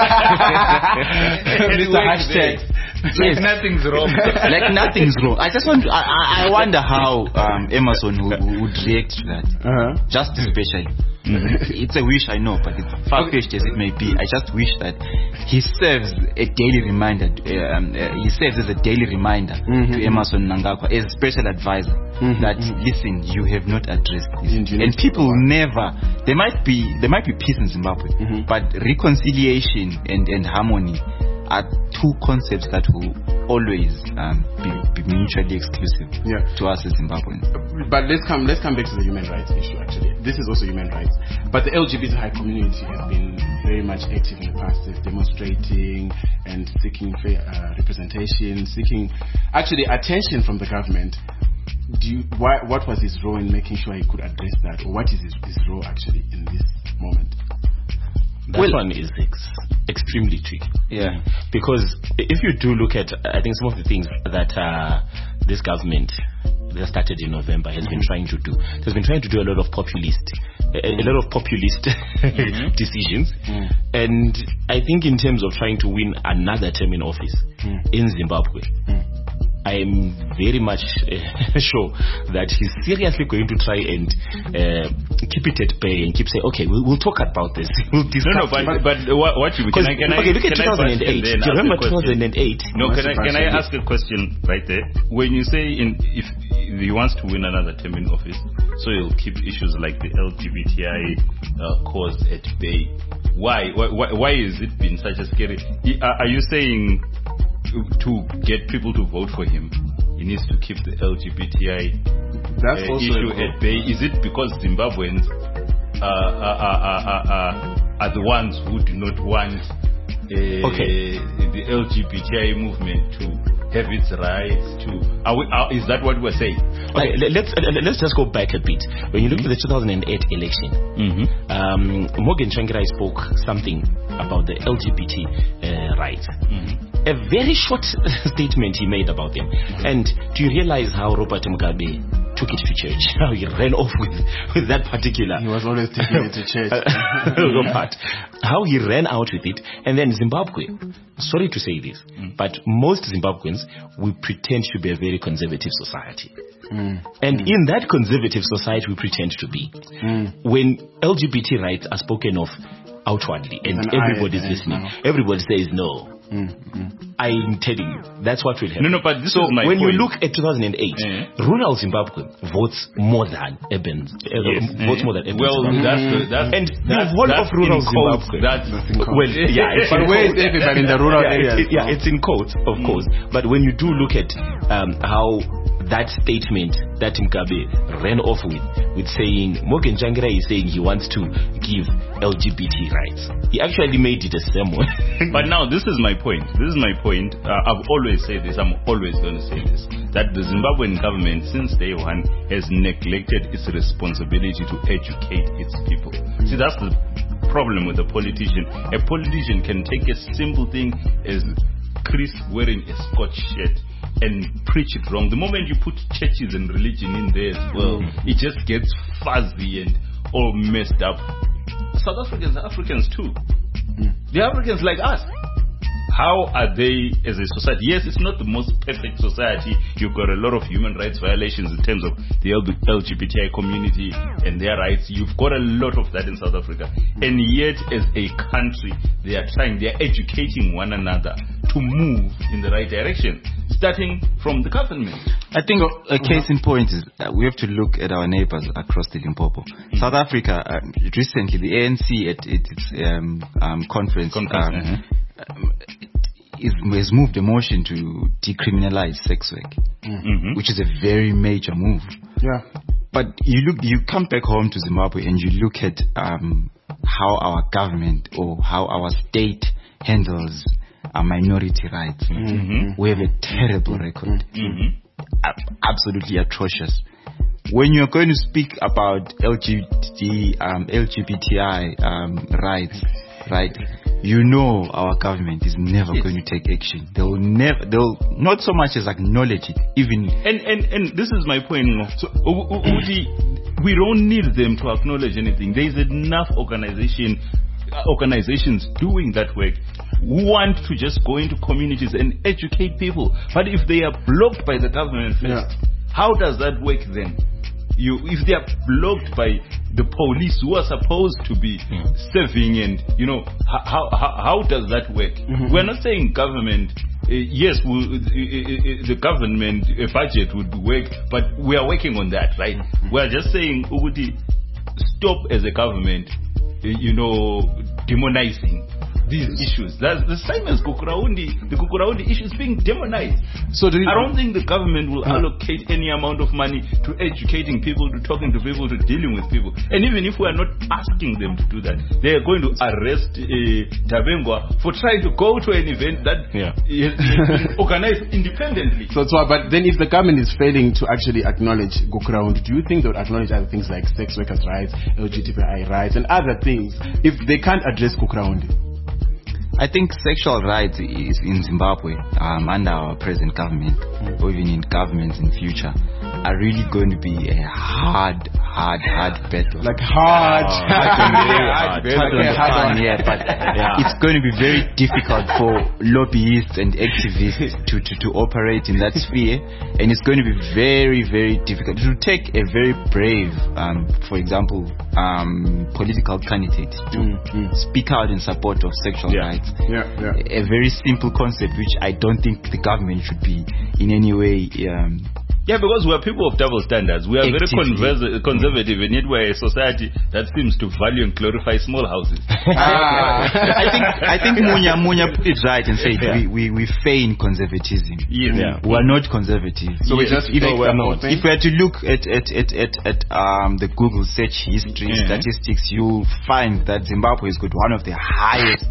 Mister Hashtag.
Like nothing's wrong.
Like nothing's wrong. I just want to, I, I wonder how um, Emmerson would, would react to that. Uh-huh. Just especially. Mm-hmm. It's a wish, I know, but it's far-fetched as it may be. I just wish that he serves a daily reminder. Um, uh, he serves as a daily reminder mm-hmm. to Emmerson Mnangagwa as a special advisor mm-hmm. that listen, you have not addressed this, and people never. There might be there might be peace in Zimbabwe, mm-hmm. but reconciliation and, and harmony are two concepts that will always um, be, be mutually exclusive
yeah.
to us as Zimbabweans.
But let's come let's come back to the human rights issue. Actually, this is also human rights. But the L G B T I community has been very much active in the past, demonstrating and seeking fair uh, representation, seeking actually attention from the government. Do you, why, what was his role in making sure he could address that, or what is his, his role actually in this moment?
That well, one is ex- extremely tricky.
Yeah.
Because if you do look at, I think some of the things that uh, this government that started in November has mm-hmm. been trying to do, it has been trying to do a lot of populist, a, a lot of populist mm-hmm. decisions. Mm. And I think in terms of trying to win another term in office mm. in Zimbabwe, mm. I am very much uh, sure that he's seriously going to try and uh, keep it at bay and keep saying, okay, we'll, we'll talk about this. We'll discuss.
No, no, but, but, but what, what you can I, can
okay,
I,
look at two thousand eight. Do you remember two thousand eight?
No, can I, can I ask a question right there? When you say in, if he wants to win another term in office, so he'll keep issues like the L G B T I uh, cause at bay. Why? Why? Why is it been such a scary? Are you saying to get people to vote for him, he needs to keep the L G B T I
That's
uh, issue at bay? Is it because Zimbabweans uh, are, are, are, are, are the ones who do not want uh,
okay.
the L G B T I movement to have its rights to. Are we, are, is that what we're saying?
Okay, le- let's uh, let's just go back a bit. When you look at the two thousand eight election,
Mm-hmm.
um, Morgan Tsvangirai spoke something about the L G B T uh, rights.
Mm-hmm.
A very short statement he made about them. And do you realize how Robert Mugabe took it to church? How he ran off with, with that particular.
He was always taking it to church.
part. How he ran out with it. And then Zimbabwe, sorry to say this,
Mm.
but most Zimbabweans, we pretend to be a very conservative society.
Mm.
And in that conservative society we pretend to be,
Mm.
when L G B T rights are spoken of outwardly and
an
everybody's
eye,
listening,
yeah.
everybody says no.
Mm. Mm.
I'm telling you, that's what will happen.
No, no, but this
so
is my
when
point.
you look at two thousand eight,
Yeah.
rural Zimbabwe votes more than urban, uh,
Yes.
votes more than urban.
Well,
Zimbabwe.
that's the, that's
And
that's,
the whole
that's
of rural
in quotes,
Zimbabwe.
That's
well, yeah, it's
But
in
where is
quotes.
everybody in the rural
yeah,
areas?
It, yeah, it's in quotes, of
Mm.
course. But when you do look at um, how that statement that Mugabe ran off with, with saying, Morgan Tsvangirai is saying he wants to give L G B T rights. He actually made it a sermon.
But now this is my point. This is my point. Uh, I've always said this. I'm always going to say this. That the Zimbabwean government, since day one, has neglected its responsibility to educate its people. See, that's the problem with a politician. A politician can take a simple thing as Chris wearing a Scotch shirt and preach it wrong. The moment you put churches and religion in there as well, it just gets fuzzy and all messed up. South Africans are Africans too. They're Africans like us. How are they as a society? Yes, it's not the most perfect society. You've got a lot of human rights violations in terms of the L G B T I community and their rights. You've got a lot of that in South Africa. And yet, as a country, they are trying, they are educating one another to move in the right direction, starting from the government.
I think a case in point is that we have to look at our neighbors across the Limpopo.
Mm-hmm.
South Africa, uh, recently, the A N C at, at its um, um, conference,
Conference,
um,
uh-huh.
um, is, has moved a motion to decriminalize sex work,
Mm-hmm.
which is a very major move.
Yeah.
But you look, you come back home to Zimbabwe and you look at um, how our government or how our state handles our minority rights.
Mm-hmm.
We have a terrible record,
Mm-hmm.
Ab- absolutely atrocious. When you're going to speak about L G B T, um, L G B T I um, rights, right? You know our government is never
Yes.
going to take action. They'll never, they'll not so much as acknowledge it, even.
And, and and this is my point. no. So, U- U- Uti, we don't need them to acknowledge anything. There is enough organization, uh, organizations doing that work who want to just go into communities and educate people. But if they are blocked by the government first,
Yeah.
how does that work then? You, if they are blocked by the police who are supposed to be serving, and you know, h- how how, how does that work?
Mm-hmm.
We're not saying government. Uh, yes, we, uh, uh, the government uh, budget would work, but we are working on that, right? We are just saying, Uguti, stop as a government, uh, you know, demonizing these issues. That's the same as Kukuraundi. The Kukuraundi issue is being demonized.
So do you,
I don't think the government will allocate any amount of money to educating people, to talking to people, to dealing with people. And even if we are not asking them to do that, they are going to arrest uh, Tabengwa for trying to go to an event that
Yeah.
is is organized independently.
So, so, but then if the government is failing to actually acknowledge Gukurahundi, do you think they would acknowledge other things like sex workers' rights, L G B T I rights, and other things if they can't address Gukurahundi?
I think sexual rights is in Zimbabwe, um, under our present government, or even in governments in future, are really going to be a hard, hard, hard battle.
Like hard,
hard,
Okay,
hard,
hard on.
yeah, but it's going to be very difficult for lobbyists and activists to, to, to operate in that sphere, and it's going to be very, very difficult. It will take a very brave, um, for example, um, political candidate to
Mm, mm.
speak out in support of sexual
Yeah.
rights.
Yeah, yeah.
A very simple concept which I don't think the government should be in any way um,
Yeah, because we are people of double standards. We are very
Actively.
converse- conservative, and yet we are a society that seems to value and glorify small houses.
I think I think Munya Munya put it right and said
Yeah.
we, we, we feign conservatism.
Yes.
Yeah.
We are not conservative.
So we
Yes.
just
If,
fake
if,
the whole thing?
if we are to look at at, at, at, at um, the Google search history
Yeah.
statistics, you'll find that Zimbabwe has got one of the highest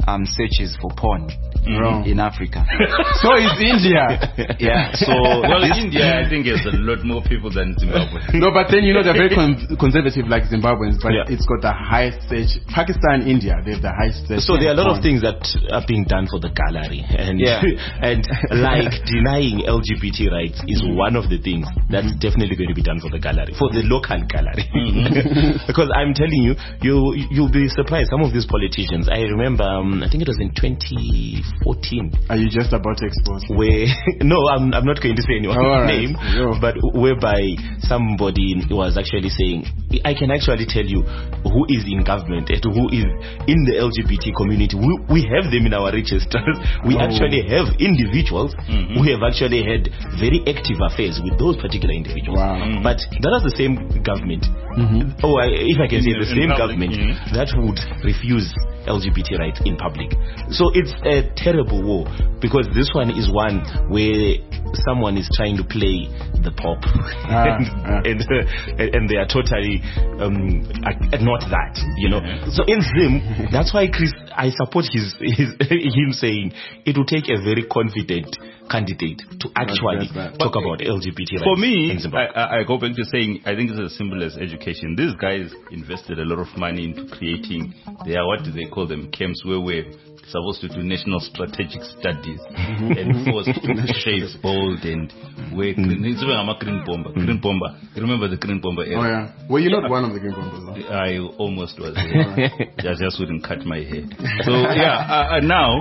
um, searches for porn
Wrong.
in Africa.
So is India.
Yeah. So
Well, India, I think, has a lot more people than Zimbabwe.
No, but then you know they're very con- conservative like Zimbabweans, but
Yeah.
it's got the highest search. Pakistan, India, they have the highest search.
So there are a lot
on.
of things that are being done for the gallery, and
Yeah.
and like denying L G B T rights is one of the things that's definitely going to be done for the gallery, for the local gallery. Because I'm telling you, you you'll be surprised. Some of these politicians, I remember, um, I think it was in twenty fourteen.
Are you just about to expose?
Where no, I'm I'm not going to say anyone's
Oh, all right.
name,
Yo.
but whereby somebody was actually saying, I can actually tell you who is in government and who is in the L G B T community. We, we have them in our registers. We
Oh.
actually have individuals who have actually had very active affairs with those particular individuals.
Wow. Mhm.
But that is the same government. Oh, I, if I can say
In-
the
in
same
public,
government
mhm.
that would refuse L G B T rights in public. So it's a terrible war, because this one is one where someone is trying to play the pop
Ah,
and,
ah.
and, uh, and they are totally um, uh, not that, you know. So in Zim, that's why Chris, I support his, his him saying it will take a very confident candidate to actually
that's right.
talk about L G B T rights.
For me,
in Zimbabwe.
I, I I go back to saying I think it's as simple as education. These guys invested a lot of money into creating their, what do they call them, camps where we're supposed to do national strategic studies and forced to shave bald and wear green. It's even a green bomber. Green bomber. You remember the green bomber era?
Oh yeah. Well, you're not one of the green bombers, though.
I almost was there. I just wouldn't cut my hair. So yeah, uh, uh, now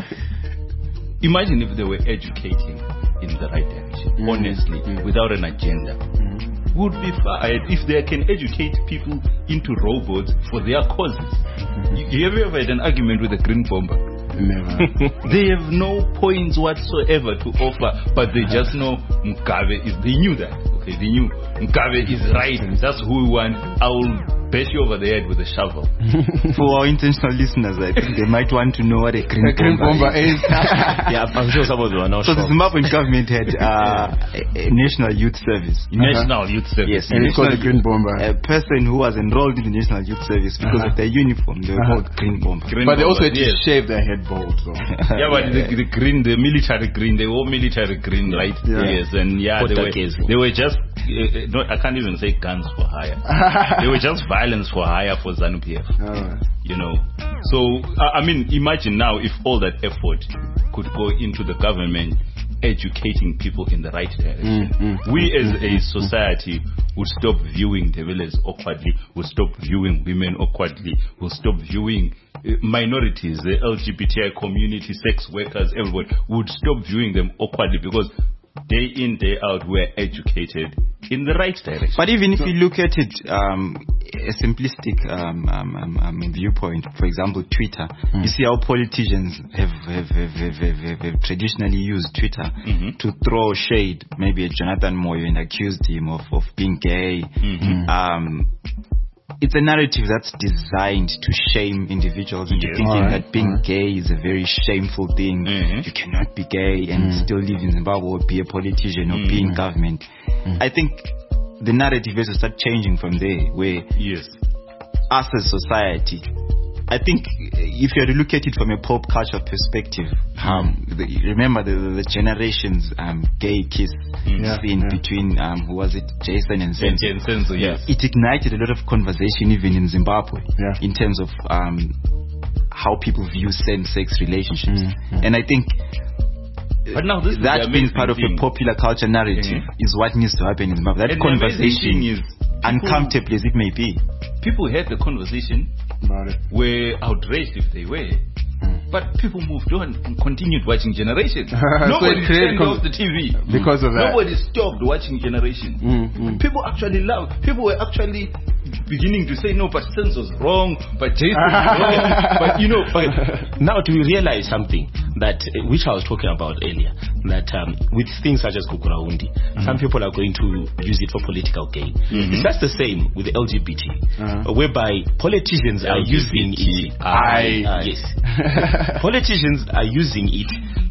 imagine if they were educating in the right direction, honestly, without an agenda. Would be fine if they can educate people into robots for their causes. You, you have you ever had an argument with a green bomber?
Never.
They have no points whatsoever to offer, but they just know Mugabe is. They knew that. Okay, they knew Mugabe is right. That's who we want. I will bash you over the head with a shovel.
for our intentional listeners, I think they might want to know what a green,
The green bomber
is.
is.
Yeah, I'm sure some of them are not
So the
sure.
Zimbabwean government had uh, a, a national youth service.
National Youth Service.
Yes,
And it's called the green bomber.
A person who was enrolled in the national youth service because
Uh-huh.
of their uniform, they were
Uh-huh.
called green bomber.
Green
But they also
bomber,
had to
yes.
shave their head bald, so.
Yeah, but the, the green, the military green, they were military green, right?
Yeah.
Yes, and yeah, they were,
Portuguese.
they were just, uh, no, I can't even say guns for hire. They were just violence for hire for ZANU P F.
Alright.
You know, so I I mean, imagine now if all that effort could go into the government educating people in the right direction.
Mm, mm,
we as a society would stop viewing Develes awkwardly, would stop viewing women awkwardly, would stop viewing uh, minorities, the L G B T I community, sex workers, everybody would stop viewing them awkwardly, because day in, day out, we're educated in the right direction.
But even if you look at it, um, a simplistic um, um, um, um, viewpoint, for example, Twitter, you see how politicians have, have, have, have, have, have, have traditionally used Twitter
Mhm.
to throw shade, maybe at Jonathan Moyo, and accused him of, of being gay.
Mhm.
Um, it's a narrative that's designed to shame individuals into
Yes.
thinking
Alright,
that being
alright.
gay is a very shameful thing.
Mhm.
You cannot be gay and still live in Zimbabwe or be a politician or be in government. I think the narrative has to start changing from there, where
Yes.
us as society, I think if you had to look at it from a pop culture perspective, um, the, remember the, the generations um, gay kiss
Yeah,
scene
yeah.
between, um, who was it, Jason and Senzo.
And sense, yes.
It ignited a lot of conversation even in Zimbabwe,
Yeah.
in terms of um, how people view same-sex relationships. And I think
But now this is
that
the
being
amazing
part of
thing.
a popular culture narrative
Mhm.
is what needs to happen in Zimbabwe. That
And the amazing
conversation,
thing is,
uncomfortable as it may be,
people had the conversation,
About it.
were outraged if they were, but people moved on and continued watching Generation.
So
Nobody
it created
turned
con-
off the T V
Because of that.
Nobody stopped watching Generation.
Mm, mm.
People actually love. People were actually beginning to say, no, but Sense was wrong, but Jason was wrong, but you know, but
Now, do we realize something that, uh, which I was talking about earlier, that um, with things such as Kukuraundi, some people are going to use it for political gain. It's just the same with the L G B T,
Uh-huh.
whereby politicians are using it.
I-
Uh, yes, politicians are using it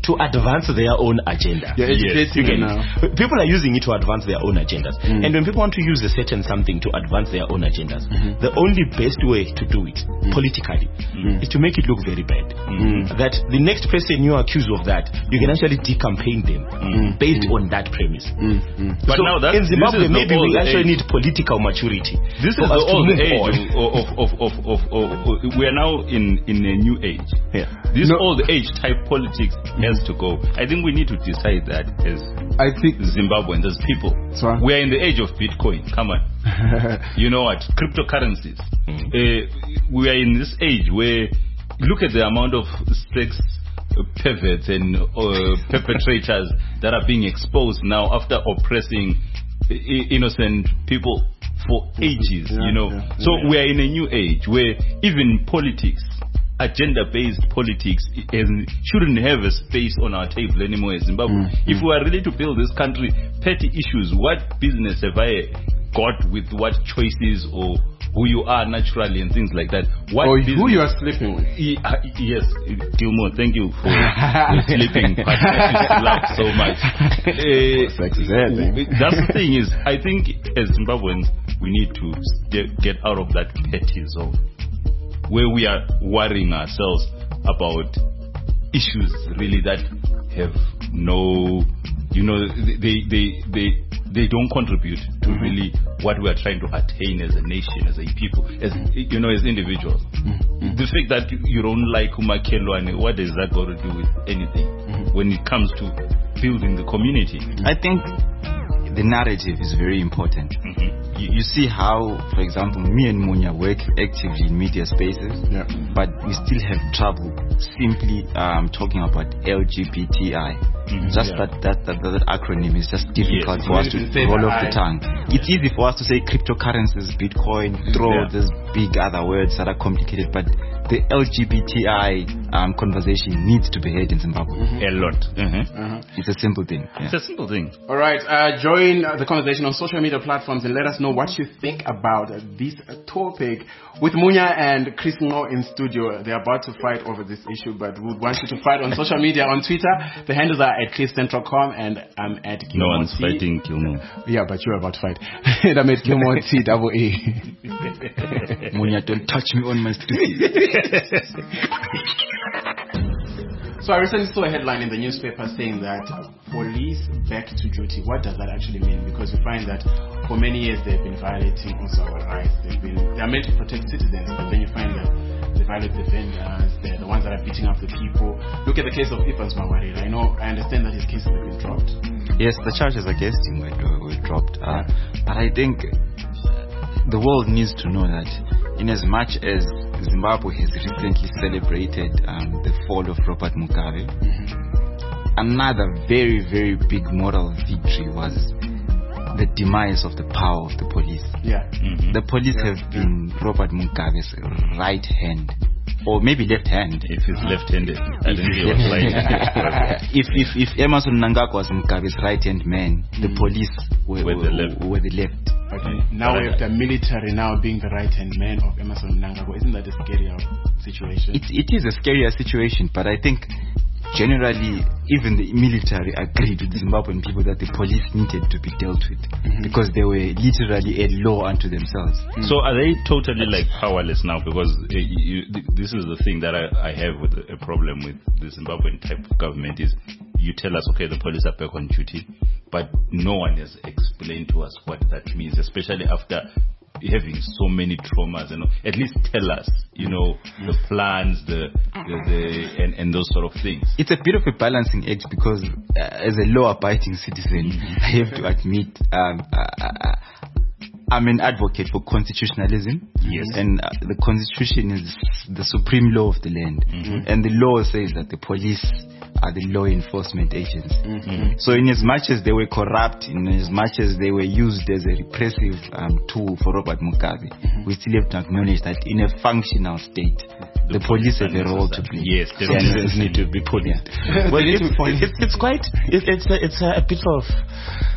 to advance their own agenda.
You're educating
Again,
me now.
people are using it to advance their own agendas.
Mm.
And when people want to use a certain something to advance their own agendas,
Mm-hmm.
the only best way to do it
Mm.
politically
Mm.
is to make it look very bad.
Mm.
That the next person you accuse of that, you can actually decampaign them
Mm.
based
Mm.
on that premise.
Mm. Mm.
But
so
now that's,
in Zimbabwe,
this is
maybe
the
we
old
actually
age.
need political maturity.
This
for
is
us
the
to
old
move
age
on.
of, of, of, of, of, of, of we are now in, in a new age.
Yeah.
This
No.
old age type politics has to go. I think we need to decide that as
I think
Zimbabweans, as people.
So-
We are in the age of Bitcoin. Come on. You know what? Cryptocurrencies. Uh, we are in this age where look at the amount of sex perverts and uh, perpetrators that are being exposed now after oppressing I- innocent people for ages,
Yeah,
you know.
yeah,
so
yeah.
we are in a new age where even politics, agenda-based politics, is, shouldn't have a space on our table anymore in Zimbabwe.
Mm,
If we are really to build this country, petty issues, what business have I got with what choices or who you are naturally and things like that? What
or
business-
who you are sleeping with.
Ye- uh, yes, Gilmore, thank you for the sleeping part. I laugh so much. Uh,
Sex is everything.
that's the thing is, I think as Zimbabweans, we need to get, get out of that petty zone where we are worrying ourselves about issues really that have no, you know, they they they they don't contribute to
Mm-hmm.
really what we are trying to attain as a nation, as a people, as you know, as individuals.
Mm-hmm.
The fact that you don't like Umakelwane, what does that got to do with anything
Mm-hmm.
when it comes to building the community?
I think the narrative is very important.
Mm-hmm.
You, you see how, for example, me and Munya work actively in media spaces,
Yeah.
but we still have trouble simply um, talking about L G B T I.
Mhm,
Just
yeah.
that, that, that that acronym is just difficult
Yes,
for us
you
to
can say
roll
the
off
I.
the tongue. It's easy for us to say cryptocurrencies, Bitcoin, throw
Yeah.
these big other words that are complicated, but the L G B T I um, conversation needs to be had in Zimbabwe.
A lot. Mhm.
Uh-huh.
It's a simple thing. Yeah.
It's a simple thing.
All right, uh, join uh, the conversation on social media platforms and let us know what you think about uh, this uh, topic. With Munya and Chris Ngo in studio, they're about to fight over this issue, but we want you to fight on social media. On Twitter, the handles are at cliff central dot com and I'm at
No
Gilmore
one's
T.
fighting Gilmore.
Yeah, but you're about to fight. And I'm at Gilmore T double A.
Munya, don't touch me on my street.
So I recently saw a headline in the newspaper saying that uh, police back to duty. What does that actually mean? Because we find that for many years they've been violating also our rights. They've been they are meant to protect citizens, but then you find that they violate the vendors. They're the ones that are beating up the people. Look at the case of Evans Mawarira. I know, I understand that his cases have been dropped.
Yes, the charges against him were, were dropped. Uh, but I think the world needs to know that in as much as Zimbabwe has recently celebrated um, the fall of Robert Mugabe, another very, very big moral victory was the demise of the power of the police.
Yeah.
Mhm.
The police
Yeah,
have been Robert Mugabe's right hand, or maybe left hand.
If he's left-handed, I didn't hear what line.
if if if Emerson Mnangagwa was Mugabe's right hand man, the police were,
Were the left.
Were the left.
Okay. Now we have the military now being the right hand man of Emerson Mnangagwa. Isn't that a scary uh, situation?
It it is a scarier situation, but I think generally even the military agreed with Zimbabwean people that the police needed to be dealt with because they were literally a law unto themselves.
So are they totally like powerless now? Because uh, you, th- this is the thing that I, I have with a problem with the Zimbabwean type of government is you tell us, okay, the police are back on duty, but no one has explained to us what that means, especially after having so many traumas. And at least tell us, you know, the plans, the, the, the and, and those sort of things.
It's a bit of a balancing act because uh, as a law-abiding citizen, I have to admit um, uh, uh, I'm an advocate for constitutionalism.
Yes.
And uh, the constitution is the supreme law of the land.
Mm-hmm.
And the law says that the police are the law enforcement agents.
Mm-hmm.
So in as much as they were corrupt, in as much as they were used as a repressive um, tool for Robert Mugabe, we still have to acknowledge that in a functional state, the, police have a role to play.
Yes,
The
definitely.
citizens need to be policed. Well,
They need
it's,
to be policed.
it's, it's quite, it, it's, a, it's a bit of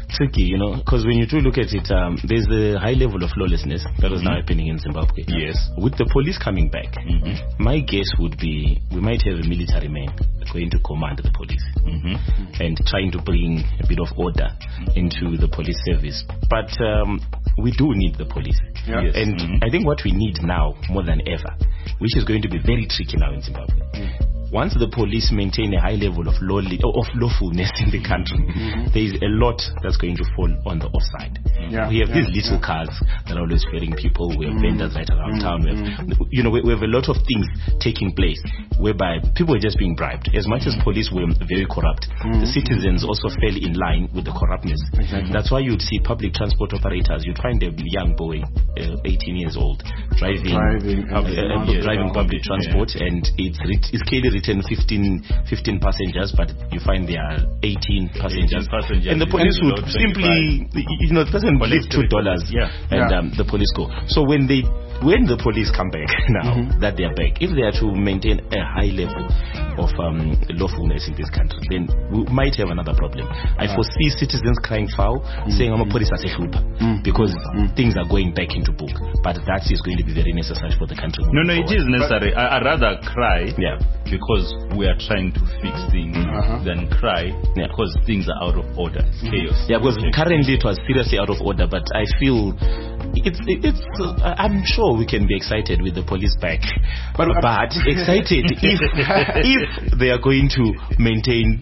tricky, you know, because when you do look at it, um, there's a high level of lawlessness that is mm-hmm. now happening in Zimbabwe.
Yes.
With the police coming back, mm-hmm. my guess would be we might have a military man going to command the police mm-hmm. and trying to bring a bit of order into the police service. But um, we do need the police.
Yeah.
Yes. And mm-hmm. I think what we need now more than ever, which is going to be very tricky now in Zimbabwe, mm. once the police maintain a high level of, lawly, of lawfulness in the country, mm-hmm. there is a lot that's going to fall on the offside.
Yeah,
we have
yeah,
these little
yeah.
cars that are always ferrying people. We have mm-hmm. vendors right around mm-hmm. town. We have, you know, we, we have a lot of things taking place whereby people are just being bribed. As much as police were very corrupt, mm-hmm. the citizens also fell in line with the corruptness.
Exactly.
That's why you'd see public transport operators. You'd find a young boy, uh, eighteen years old, driving
driving,
uh, uh,
yeah,
driving public
yeah.
transport, and it's re- it's clearly written fifteen, fifteen passengers, but you find there are eighteen passengers,
passengers
and the police would simply, you know, the person gives two dollars,
yeah.
and
Yeah.
Um, the police go. So when they when the police come back now mm-hmm. that they are back, if they are to maintain a high level of um, lawfulness in this country, then we might have another problem. I
uh,
foresee citizens crying foul, mm-hmm. saying I'm a police as a mm-hmm. because mm-hmm. things are going back into book. But that is going to be very necessary for the country.
No, no,
forward.
it is necessary. I, I'd rather cry
yeah.
because we are trying to fix things
uh-huh.
than cry
yeah.
because things are out of order. It's chaos.
Yeah, because currently it was seriously out of order, but I feel it's it's. Uh, I'm sure we can be excited with the police back, but, uh, but excited if if they are going to maintain,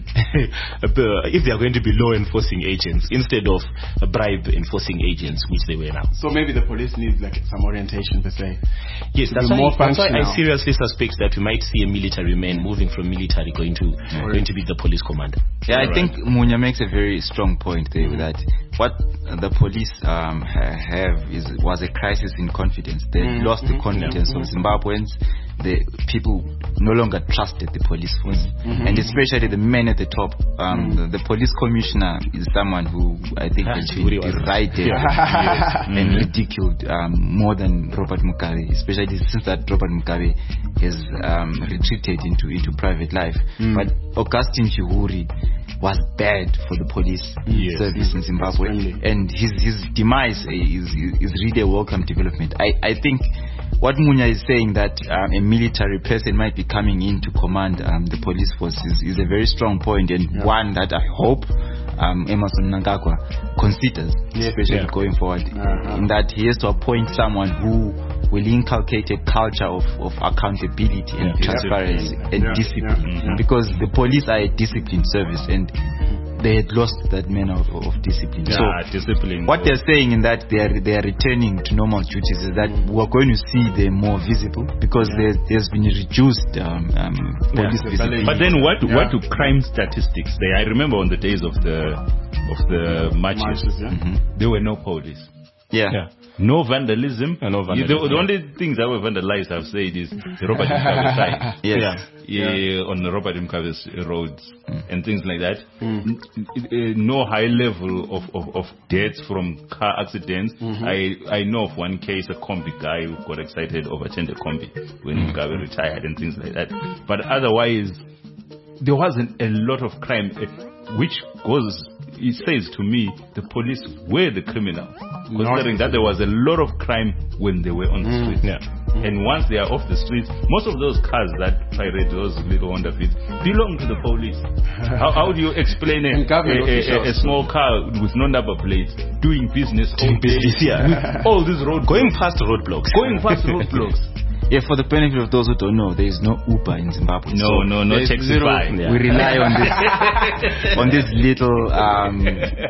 if they are going to be law enforcing agents instead of bribe enforcing agents, which they were now.
So maybe the police needs like some orientation per se.
Yes, that's why,
more
that's why I
functional.
seriously suspect that we might see a military man moving from military going to
Right.
going to be the police commander.
Yeah, I
Right.
think Munya makes a very strong point there with that what the police um, ha- have is was a crisis in confidence. They
Mm-hmm.
lost the confidence
mm-hmm.
of Zimbabweans. The people no longer trusted the police force,
mm-hmm.
and especially the men at the top. Um,
mm-hmm.
the, the police commissioner is someone who I think has been derided
Yeah.
and ridiculed um, more than Robert Mugabe, especially since that Robert Mugabe has um, retreated into into private life.
Mm.
But Augustine Chihuri was bad for the police
Yes.
service in Zimbabwe,
Extremely.
and his his demise is is really a welcome development. I I think what Munya is saying, that um, a military person might be coming in to command um, the police force, is, is a very strong point, and
Yeah.
one that I hope um, Emerson Mnangagwa considers,
Yes.
especially
Yeah.
going forward,
Uh-huh.
in that he has to appoint someone who will inculcate a culture of, of accountability and
Yeah.
transparency
Yeah.
and
Yeah.
discipline,
Yeah. Yeah.
because the police are a disciplined service, and they had lost that manner of, of discipline.
Yeah,
So
discipline.
what they're saying in that they are they are returning to normal duties is that we're going to see them more visible, because
Yeah.
there, there's been reduced um, um, police
Yeah.
visibility.
But then what
Yeah.
what do crime statistics say? I remember on the days of the of the marches,
Marches, yeah.
Mhm.
there were no police.
Yeah.
Yeah.
No vandalism.
Yeah, no
You- the,
vandalism.
the only things that were vandalized, I've said, is the Robert Mugabe sign.
Yes.
Yeah, yeah, on the Robert Mugabe's roads and things like that.
Mm.
N- n- uh, No high level of, of, of deaths from car accidents.
Mm-hmm.
I, I know of one case, a combi guy who got excited, overturned a combi when Mugabe retired and things like that. But otherwise, there wasn't a lot of crime, uh, which goes, it says to me, the police were the criminals, considering that there was a lot of crime when they were on the
Mm.
streets.
Yeah.
And once they are off the streets, most of those cars that pirate, those little Honda Fits, belong to the police. how, how do you explain a,
And government
a, a, a,
officials.
a small car with no number plates doing business all
Doing
day
business, yeah.
with all these road
Going past roadblocks.
going past roadblocks?
Yeah, for the benefit of those who don't know, there is no Uber in Zimbabwe.
No,
So
no, no
there's
Taxify.
zero-
Yeah.
we rely on this on this little um,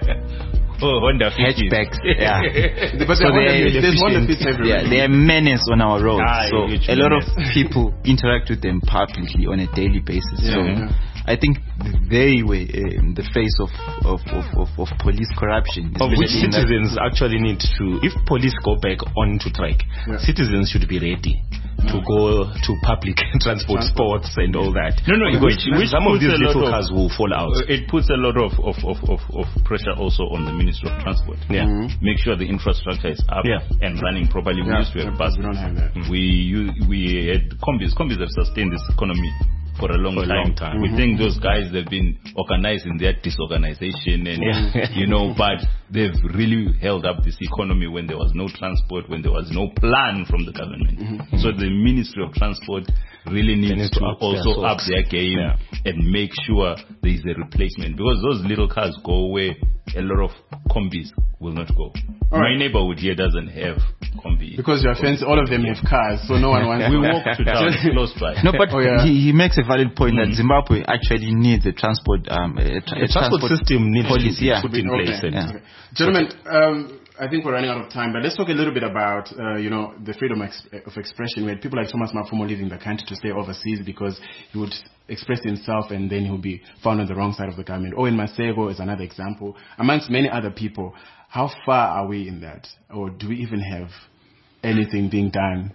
Oh, Honda Fit.
hatchbacks. Yeah.
But
So
so
they-
there's, there's one that fits everywhere.
Yeah, they are menace on our roads.
Ah,
so
huge
a lot of
menace.
people interact with them publicly on a daily basis.
Yeah,
so
yeah.
I think they were um, the face of of, of, of, of police corruption.
Of which
especially in that-
citizens actually need to, if police go back onto track,
Yeah.
citizens should be ready to go to public transport
Transport.
spots and all that.
No, no,
because
which- which
some of
puts
these
a lot
little
of-
cars will fall out.
Uh, It puts a lot of, of, of, of, of pressure also on the Ministry of Transport.
Yeah.
Mhm.
Make sure the infrastructure is up
Yeah.
and running properly. We
Yeah,
used to
yeah,
have
but
buses.
we don't have that.
We u- we had combis. Combis have sustained this economy for a long
For a
time.
long time.
We think those guys, they've been organizing their disorganization and,
Yeah.
you know, but they've really held up this economy when there was no transport, when there was no plan from the government.
Mm-hmm.
So the Ministry of Transport really needs
need
to,
to up their
also up
socks.
their game
Yeah.
and make sure there is a replacement, because those little cars go where a lot of combis will not go.
All
My
right.
neighborhood here doesn't have combi.
Because your friends, all of them have cars, so no one wants
we
to
walk to town close by.
No, but
Oh, yeah.
he, he makes a valid point that Zimbabwe actually needs a transport um a, tra-
The
a
transport system needs
policy.
to be
Yeah.
put in
Okay.
place. And
Yeah.
Okay. Gentlemen, um, I think we're running out of time, but let's talk a little bit about, uh, you know, the freedom ex- of expression. We had people like Thomas Mafumo leaving the country to stay overseas because he would express himself and then he'll be found on the wrong side of the government. Owen Masego is another example, amongst many other people. How far are we in that? Or do we even have anything being done?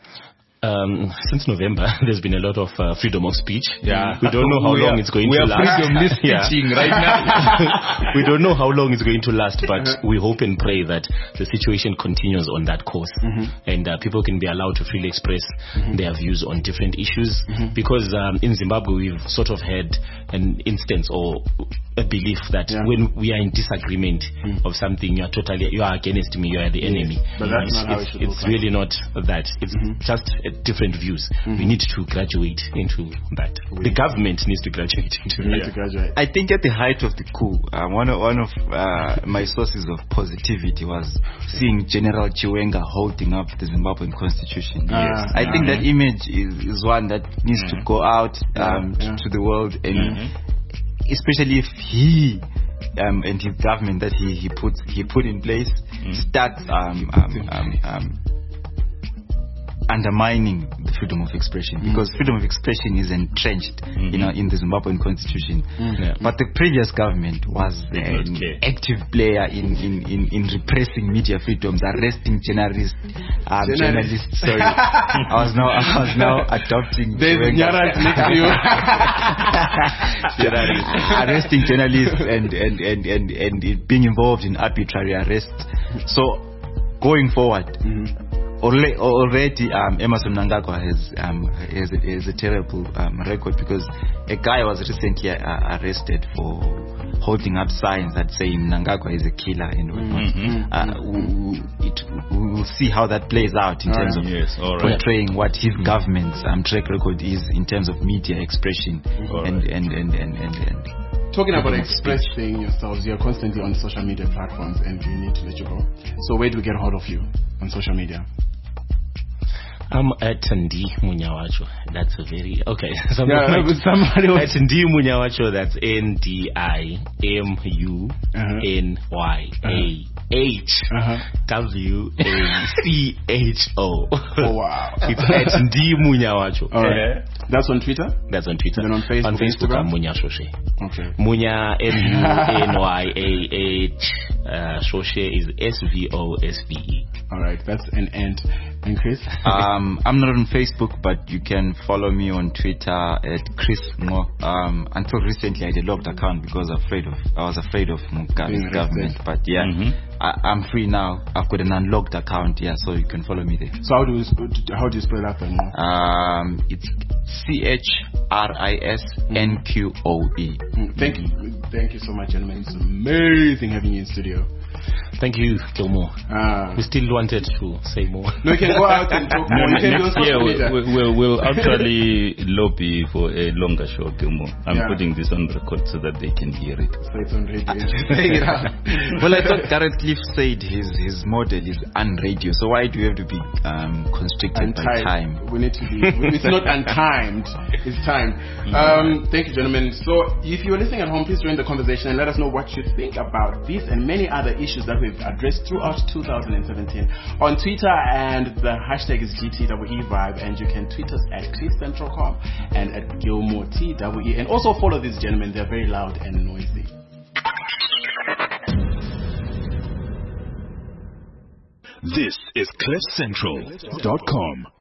Um, since November, there's been a lot of uh, freedom of speech.
Yeah.
We don't know how
We
long
are-
it's going
we
to
are
last.
freedomless
Yeah.
speeching right now.
We don't know how long it's going to last, but we hope and pray that the situation continues on that course, and uh, people can be allowed to freely express their views on different issues. Because um, in Zimbabwe, we've sort of had an instance or a belief that
Yeah.
when we are in disagreement of something, you are totally you are against me, you are the enemy.
but that's
it's
not how it
it's,
should
it's
look like.
really not that. It's just uh, different views. We need to graduate into that. The government needs to graduate into
We need
that.
to graduate.
I think at the height of the coup, um, one of, one of uh, my sources of positivity was seeing General Chiwenga holding up the Zimbabwean constitution.
Yes.
I think that image is, is one that needs to go out um,
Yeah.
to, to the world, and especially if he um, and his government that he, he put he put in place starts um, um, um, um, undermining the freedom of expression, because freedom of expression is entrenched, you know, in the Zimbabwean constitution.
Yeah.
But the previous government was
not
an
care.
active player in, in, in, in repressing media freedoms, arresting journalists. Um,
Journalists.
journalists. Sorry, I was now I was now adopting.
There's
Chiwenga.
Nyarat next to you.
Journalists, arresting journalists and, and, and, and, and it being involved in arbitrary arrests. So going forward, already, already um, Emerson Mnangagwa has, um, has, a, has a terrible um, record, because a guy was recently uh, arrested for holding up signs that say Mnangagwa is a killer and whatnot. Uh, we, we- it, we will see how that plays out in terms of
Yes, all right.
portraying what his government's um, track record is in terms of media expression
All
and,
right.
and, and, and, and, and
Talking about expressing yourselves, you're constantly on social media platforms and we need to let you go. So where do we get hold of you on social media?
I'm at Ndi Munyawacho. That's a very okay.
Yeah,
Somebody,
but somebody was-
at Ndi Munyawacho. That's N D I M U N Y A H W A C H O.
Oh, wow.
It's at Ndi Munyawacho.
All right. That's on Twitter?
That's on Twitter.
Then on Facebook,
On Facebook,
Instagram?
I'm Munya Shoshe.
Okay.
Munya M U N Y A H. Uh, Shoshe is S V O S B E.
All right. That's an end. And Chris?
um, I'm not on Facebook, but you can follow me on Twitter at Chris Ngo. Um, until recently, I had a locked account because afraid of I was afraid of Mugabe's
Being
government.
arrested.
But yeah,
Mhm.
I, I'm free now. I've got an unlocked account, yeah, so you can follow me there.
So how do you, sp- how do you spell that then?
Um, it's C H R I S N Q O E.
Mm, Thank you. Thank you so much, gentlemen. It's amazing having you in studio.
Thank you, Gilmore.
Ah.
We still wanted to say more.
No, you can go out and talk more. You can do on
Next
social
year, we,
media.
we, we'll, we'll actually lobby for a longer show, Gilmore. I'm
Yeah.
putting this on record so that they can hear it.
So it's on radio. Take it out.
Well, I thought Gareth Cliff said his his model is unradio. So why do you have to be um, constricted by
Untimed.
time?
We need to be. It's not untimed. It's timed. Um, thank you, gentlemen. So, if you're listening at home, please join the conversation and let us know what you think about this and many other issues that we've addressed throughout two thousand seventeen on Twitter, and the hashtag is G T E E Vibe, and you can tweet us at cliff central dot com and at Gilmore T W E, and also follow these gentlemen. They're very loud and noisy.
This is cliff central dot com.